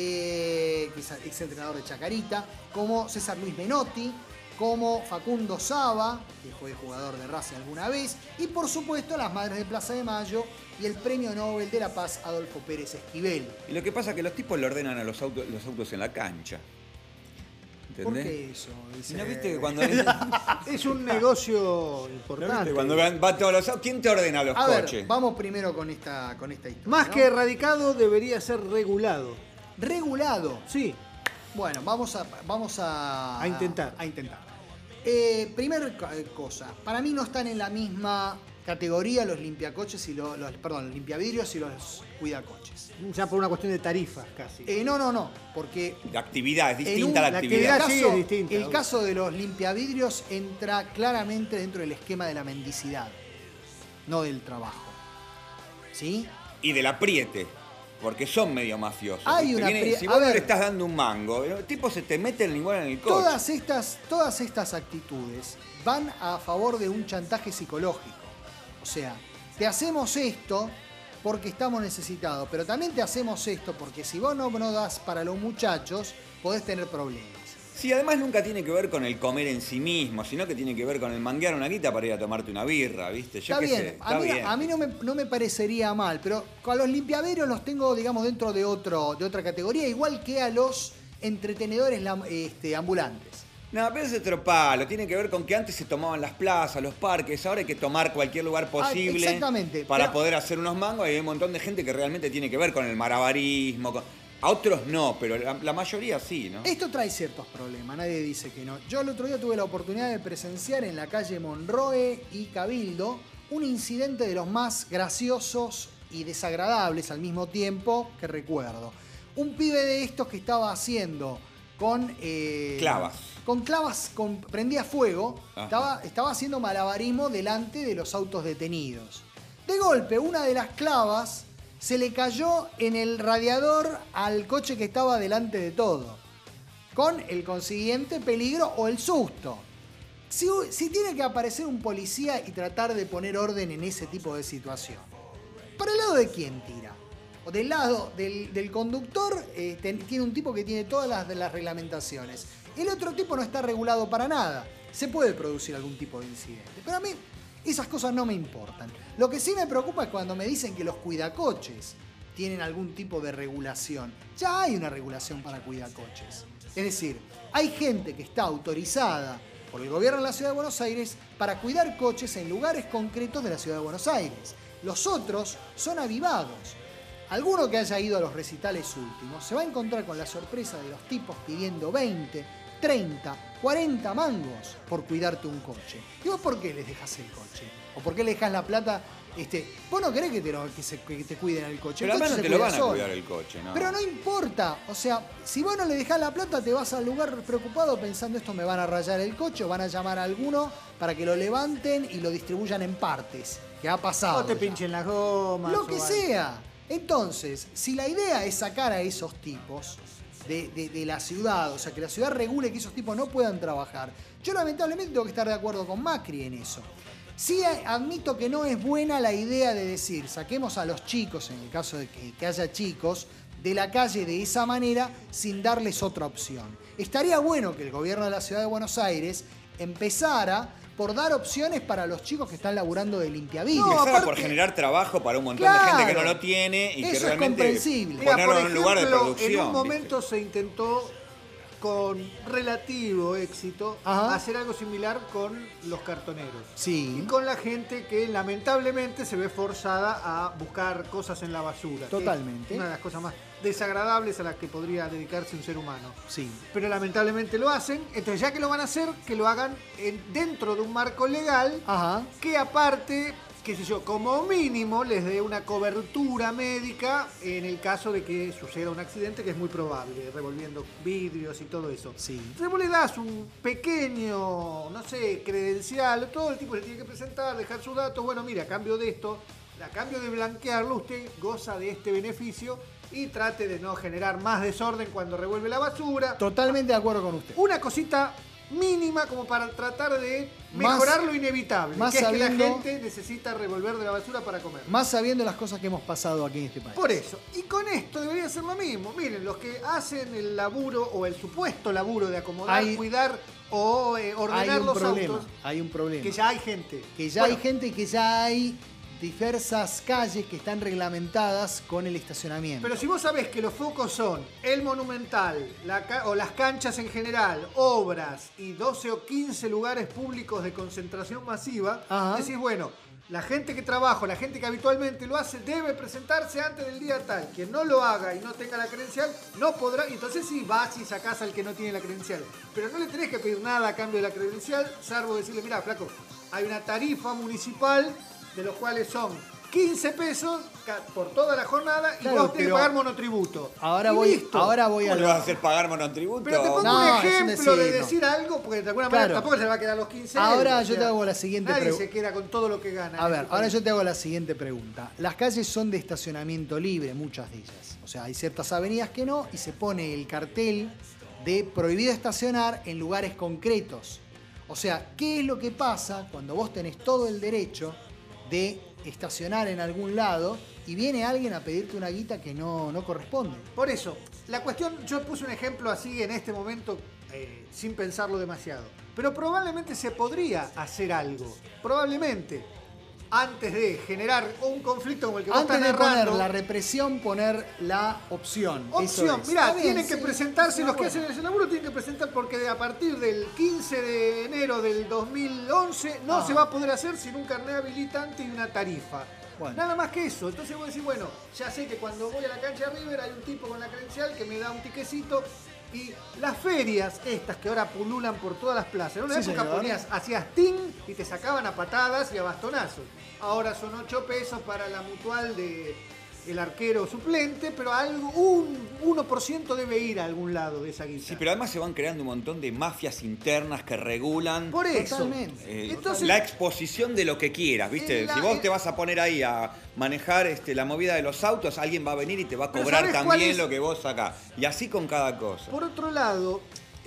ex entrenador de Chacarita, como César Luis Menotti, como Facundo Saba, que fue jugador de Racing alguna vez, y por supuesto las Madres de Plaza de Mayo y el Premio Nobel de la Paz Adolfo Pérez Esquivel. Y lo que pasa es que los tipos le ordenan a los autos en la cancha. ¿Entendés? ¿Por qué eso? ¿No viste que cuando... Es un negocio ¿No importante. viste cuando va todos los autos? ¿Quién te ordena los A coches? ver, vamos primero con esta historia. Más ¿no? que erradicado, debería ser regulado. Regulado. Sí. Bueno, vamos a intentar. A intentar. Primer cosa, para mí no están en la misma categoría los limpiacoches y los limpiavidrios y los cuidacoches. Ya por una cuestión de tarifas casi. No, porque La actividad es en distinta a la la actividad. actividad sí es distinta. el caso de los limpiavidrios entra claramente dentro del esquema de la mendicidad, no del trabajo. ¿Sí? Y del apriete. Porque son medio mafiosos. Hay ¿viste? una Si a vos no ver. le estás dando un mango, el tipo se te mete el igual en el coche. Todas estas actitudes van a favor de un chantaje psicológico. O sea, te hacemos esto porque estamos necesitados, pero también te hacemos esto porque si vos no das para los muchachos, podés tener problemas. Sí, además nunca tiene que ver con el comer en sí mismo, sino que tiene que ver con el manguear una guita para ir a tomarte una birra, ¿viste? Yo Está qué bien, sé, está bien. a mí no me parecería mal, pero con los limpiavidrios los tengo, digamos, dentro de otra categoría, igual que a los entretenedores ambulantes. No, pero es otro palo. Tiene que ver con que antes se tomaban las plazas, los parques. Ahora hay que tomar cualquier lugar posible exactamente, para pero- poder hacer unos mangos. Y hay un montón de gente que realmente tiene que ver con el malabarismo. A otros no, pero la mayoría sí, ¿no? Esto trae ciertos problemas, nadie dice que no. Yo el otro día tuve la oportunidad de presenciar en la calle Monroe y Cabildo un incidente de los más graciosos y desagradables al mismo tiempo que recuerdo. Un pibe de estos que estaba haciendo con... Clavas. Con clavas, prendía fuego, Ajá. estaba haciendo malabarismo delante de los autos detenidos. De golpe, una de las clavas se le cayó en el radiador al coche que estaba delante de todo, con el consiguiente peligro o el susto. Si tiene que aparecer un policía y tratar de poner orden en ese tipo de situación, ¿para el lado de quién tira? O del lado del conductor, tiene un tipo que tiene todas las reglamentaciones. El otro tipo no está regulado para nada. Se puede producir algún tipo de incidente. Pero a mí esas cosas no me importan. Lo que sí me preocupa es cuando me dicen que los cuidacoches tienen algún tipo de regulación. Ya hay una regulación para cuidar coches. Es decir, hay gente que está autorizada por el gobierno de la Ciudad de Buenos Aires para cuidar coches en lugares concretos de la Ciudad de Buenos Aires. Los otros son avivados. Alguno que haya ido a los recitales últimos se va a encontrar con la sorpresa de los tipos pidiendo 20, 30, 40 mangos por cuidarte un coche. ¿Y vos por qué les dejas el coche? ¿O por qué le dejas la plata? Vos no querés que te cuiden el coche. Pero El coche además no se te lo cuida van a solo. cuidar el coche, ¿no? Pero no importa. O sea, si vos no le dejás la plata, te vas al lugar preocupado pensando esto me van a rayar el coche o van a llamar a alguno para que lo levanten y lo distribuyan en partes. Que ha pasado. O te ya. pinchen las gomas. Lo que o algo. sea. Entonces, si la idea es sacar a esos tipos de la ciudad, o sea, que la ciudad regule que esos tipos no puedan trabajar, yo lamentablemente tengo que estar de acuerdo con Macri en eso. Sí admito que no es buena la idea de decir, saquemos a los chicos, en el caso de que haya chicos, de la calle de esa manera sin darles otra opción. Estaría bueno que el gobierno de la Ciudad de Buenos Aires empezara por dar opciones para los chicos que están laburando de limpiavidrios. Empezar por generar trabajo para un montón de gente que no lo tiene y eso que es realmente comprensible. Mira, ponerlo por en un lugar de ejemplo, producción. en un ¿viste? momento se intentó con relativo éxito Ajá. hacer algo similar con los cartoneros. Sí. Y con la gente que lamentablemente se ve forzada a buscar cosas en la basura. Totalmente. Que es una de las cosas más desagradables a las que podría dedicarse un ser humano. Sí. Pero lamentablemente lo hacen. Entonces, ya que lo van a hacer, que lo hagan dentro de un marco legal Ajá. que aparte, qué sé yo, como mínimo les dé una cobertura médica en el caso de que suceda un accidente, que es muy probable, revolviendo vidrios y todo eso. Sí. Entonces vos le das un pequeño, no sé, credencial, todo el tipo se tiene que presentar, dejar sus datos, bueno, mira, a cambio de esto, a cambio de blanquearlo, usted goza de este beneficio y trate de no generar más desorden cuando revuelve la basura. Totalmente de acuerdo con usted. Una cosita mínima como para tratar de mejorar lo inevitable, más que es que la sabiendo- gente necesita revolver de la basura para comer. Más sabiendo las cosas que hemos pasado aquí en este país. Por eso, y con esto debería ser lo mismo. Miren, los que hacen el laburo o el supuesto laburo de acomodar, cuidar o ordenar los autos, Hay un problema. que ya hay gente. Que ya Bueno, hay gente y que ya hay diversas calles que están reglamentadas con el estacionamiento. Pero si vos sabés que los focos son el Monumental, o las canchas en general, obras y 12 o 15 lugares públicos de concentración masiva, Ajá. decís, bueno, la gente que trabaja, la gente que habitualmente lo hace, debe presentarse antes del día tal. Quien no lo haga y no tenga la credencial, no podrá. Entonces sí, vas y sacás al que no tiene la credencial. Pero no le tenés que pedir nada a cambio de la credencial, salvo decirle, mira, flaco, hay una tarifa municipal de los cuales son 15 pesos por toda la jornada y Claro, vos tenés que pero pagar monotributo. Ahora Y voy listo. a ¿Cómo le vas a hacer pagar monotributo? Pero te pongo No, un es un ejemplo de decir, no. decir algo, porque de alguna manera Claro. tampoco se le va a quedar los 15 Ahora euros, yo te hago la siguiente Nadie pregunta. se queda con todo lo que gana. A en ver, este ahora país. yo te hago la siguiente pregunta. Las calles son de estacionamiento libre, muchas de ellas. O sea, hay ciertas avenidas que no y se pone el cartel de prohibido estacionar en lugares concretos. O sea, ¿qué es lo que pasa cuando vos tenés todo el derecho de estacionar en algún lado y viene alguien a pedirte una guita que no corresponde? Por eso, la cuestión, yo puse un ejemplo así en este momento, sin pensarlo demasiado. Pero probablemente se podría hacer algo. Probablemente. Antes de generar un conflicto como el que vos Antes estás de poner narrando. la represión, poner la opción. Eso Opción, es. mirá, Está bien, tienen que sí, presentarse, está los que bueno. hacen ese laburo tienen que presentar porque a partir del 15 de enero del 2011 no se va a poder hacer sin un carnet habilitante y una tarifa. Bueno. Nada más que eso. Entonces vos decís, bueno, ya sé que cuando voy a la cancha de River hay un tipo con la credencial que me da un tiquecito. Y las ferias estas que ahora pululan por todas las plazas. En una Sí, época señor. hacías ting y te sacaban a patadas y a bastonazos. Ahora son 8 pesos para la mutual de el arquero suplente, pero algo, un 1% debe ir a algún lado de esa guita. Sí, pero además se van creando un montón de mafias internas que regulan Por eso. Totalmente. Entonces, la exposición de lo que quieras, ¿viste? Si vos te vas a poner ahí a manejar la movida de los autos, alguien va a venir y te va a Pero cobrar ¿sabés cuál también es? lo que vos sacás. Y así con cada cosa. por otro lado,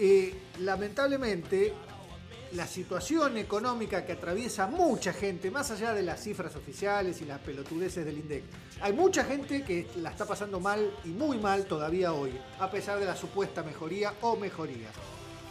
lamentablemente, la situación económica que atraviesa mucha gente, más allá de las cifras oficiales y las pelotudeces del INDEC, hay mucha gente que la está pasando mal y muy mal todavía hoy, a pesar de la supuesta mejoría o mejorías.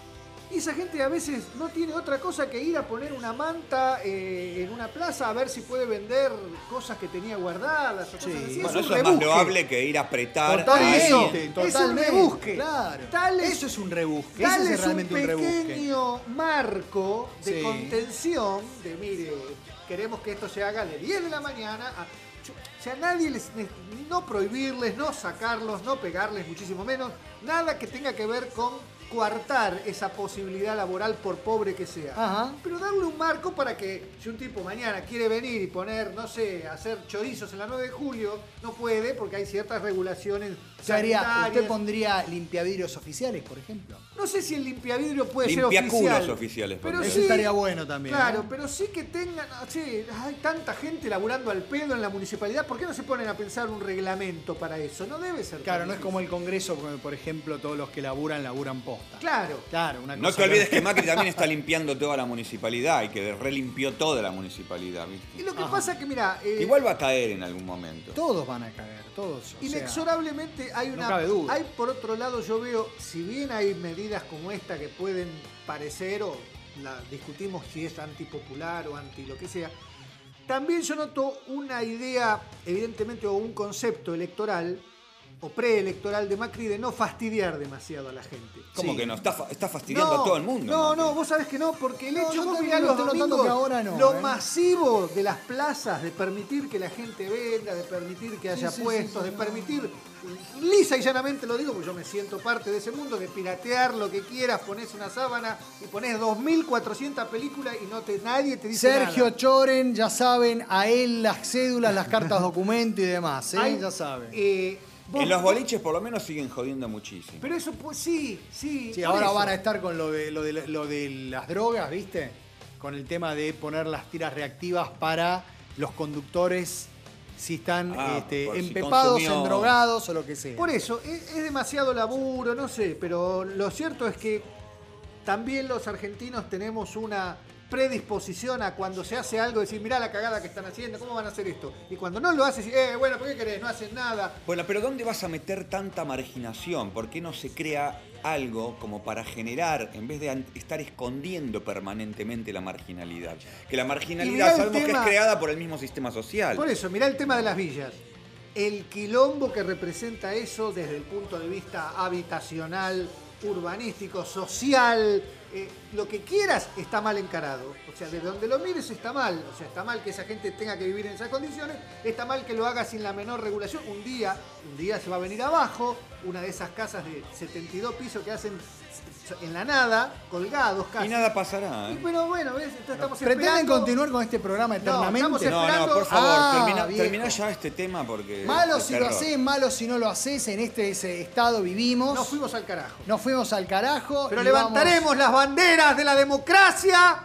Y esa gente a veces no tiene otra cosa que ir a poner una manta en una plaza a ver si puede vender cosas que tenía guardadas. O cosas así. Bueno, eso es más loable que ir a apretar Totalmente, a alguien. totalmente. Es un rebusque. Claro. Eso es un rebusque. Tal Ese es es realmente un un rebusque. pequeño marco de Sí. contención de, mire, queremos que esto se haga de 10 de la mañana a... O sea, nadie no prohibirles, no sacarlos, no pegarles, muchísimo menos. Nada que tenga que ver con coartar esa posibilidad laboral por pobre que sea. Ajá. Pero darle un marco para que si un tipo mañana quiere venir y poner, no sé, hacer chorizos en la 9 de julio, no puede porque hay ciertas regulaciones sanitarias. ¿Usted pondría limpiavidrios oficiales, por ejemplo? No sé si el limpiavidrio puede ser Limpiaculos oficial. oficiales. Pero pondría. Eso estaría bueno también. Claro, pero sí que tengan... Che, hay tanta gente laburando al pedo en la municipalidad. ¿Por qué no se ponen a pensar un reglamento para eso? No debe ser. Claro, tan no es difícil. como el Congreso, por ejemplo, todos los que laburan posta. Claro. Claro, una No cosa te olvides que Macri también está limpiando toda la municipalidad y que relimpió toda la municipalidad, ¿viste? Y lo que pasa es que, mira... Igual va a caer en algún momento. Todos van a caer, todos. o sea, Inexorablemente hay no una... cabe duda. Hay, por otro lado, yo veo, si bien hay medidas como esta que pueden parecer, o discutimos si es antipopular o anti lo que sea, también yo noto una idea, evidentemente, o un concepto electoral o preelectoral de Macri de no fastidiar demasiado a la gente. ¿Cómo Sí. que no? Está fastidiando a todo el mundo. No, Macri. no, vos sabés que no, porque el No, hecho, yo vos también mirá lo los estoy notando domingos, que ahora no, lo ¿eh? masivo de las plazas, de permitir que la gente venda, de permitir que haya puestos, de permitir, lisa y llanamente lo digo, porque yo me siento parte de ese mundo, de piratear lo que quieras, ponés una sábana y ponés 2.400 películas y nadie te dice Sergio nada. Choren, ya saben, a él las cédulas, las cartas documento y demás, ¿eh? Hay- ya saben. vos- En los boliches por lo menos siguen jodiendo muchísimo. Pero eso, pues sí. Sí, por ahora eso. van a estar con lo de las drogas, ¿viste? Con el tema de poner las tiras reactivas para los conductores si están por si empepados, consumió- endrogados o lo que sea. Por eso, es demasiado laburo, no sé, pero lo cierto es que también los argentinos tenemos una predisposición a cuando se hace algo decir, mirá la cagada que están haciendo, ¿cómo van a hacer esto? Y cuando no lo haces, bueno, ¿por qué querés? No hacen nada. Bueno, pero ¿dónde vas a meter tanta marginación? ¿Por qué no se crea algo como para generar, en vez de estar escondiendo permanentemente la marginalidad? Que la Y mirá marginalidad el sabemos que tema- es creada por el mismo sistema social. Por eso, mirá el tema de las villas. El quilombo que representa eso desde el punto de vista habitacional, urbanístico, social, lo que quieras está mal encarado. O sea, de donde lo mires está mal. O sea, está mal que esa gente tenga que vivir en esas condiciones, está mal que lo haga sin la menor regulación. Un día se va a venir abajo, una de esas casas de 72 pisos que hacen en la nada, colgados casi. Y nada pasará, ¿eh? Pero bueno, ¿ves? Entonces estamos ¿Pretenden esperando. continuar con este programa eternamente? estamos No, esperando- por favor, Ah, terminá viejo. ya este tema porque... Malo es si lo terror. haces, malo si no lo haces. En ese estado vivimos. Nos fuimos al carajo. Nos fuimos al carajo. Pero y levantaremos vamos- las banderas de la democracia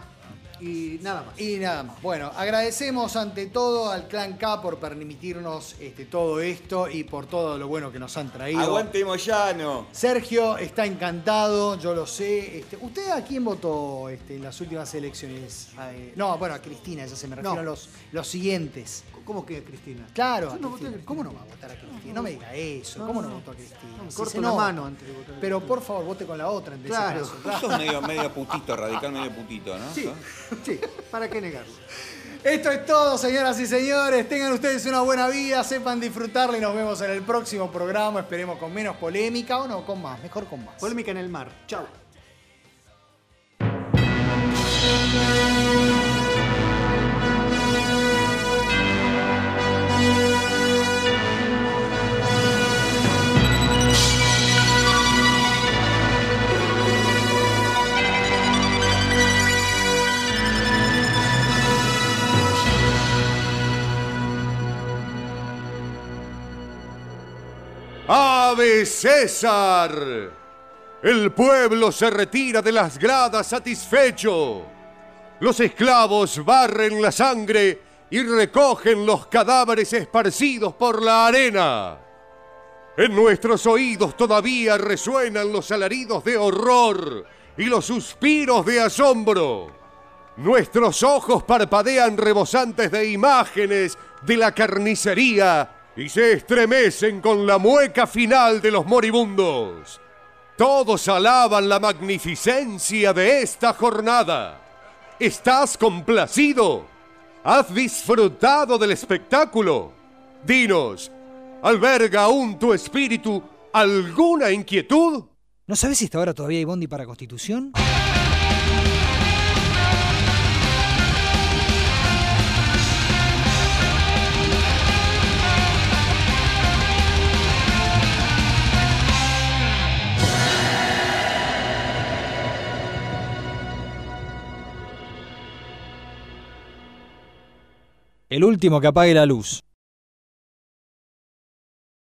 y nada más. Y nada más. Bueno, agradecemos ante todo al Clan K por permitirnos todo esto y por todo lo bueno que nos han traído. ¡Aguante Moyano! Sergio está encantado, yo lo sé. ¿Usted a quién votó en las últimas elecciones? No, bueno, a Cristina, ya se me refiero No. a los siguientes. ¿Cómo que, Cristina? Claro, Yo a no voté a Cristina. Cristina. ¿Cómo no va a votar a Cristina? No me diga eso. No, ¿Cómo no, no no. votó a Cristina? No, me Sí, corto se la nota. mano antes de votar a Pero Cristina. por favor, vote con la otra en Claro. ese caso. Vos sos medio putito, radical medio putito, ¿no? Sí, sí, ¿para qué negarlo? Esto es todo, señoras y señores. Tengan ustedes una buena vida, sepan disfrutarla y nos vemos en el próximo programa. Esperemos con menos polémica o no, con más. Mejor con más. Polémica en el mar. Chau. ¡Ave César! El pueblo se retira de las gradas satisfecho. Los esclavos barren la sangre y recogen los cadáveres esparcidos por la arena. En nuestros oídos todavía resuenan los alaridos de horror y los suspiros de asombro. Nuestros ojos parpadean rebosantes de imágenes de la carnicería y se estremecen con la mueca final de los moribundos. Todos alaban la magnificencia de esta jornada. ¿Estás complacido? ¿Has disfrutado del espectáculo? Dinos, ¿alberga aún tu espíritu alguna inquietud? ¿No sabes si hasta ahora todavía hay bondi para Constitución? El último que apague la luz.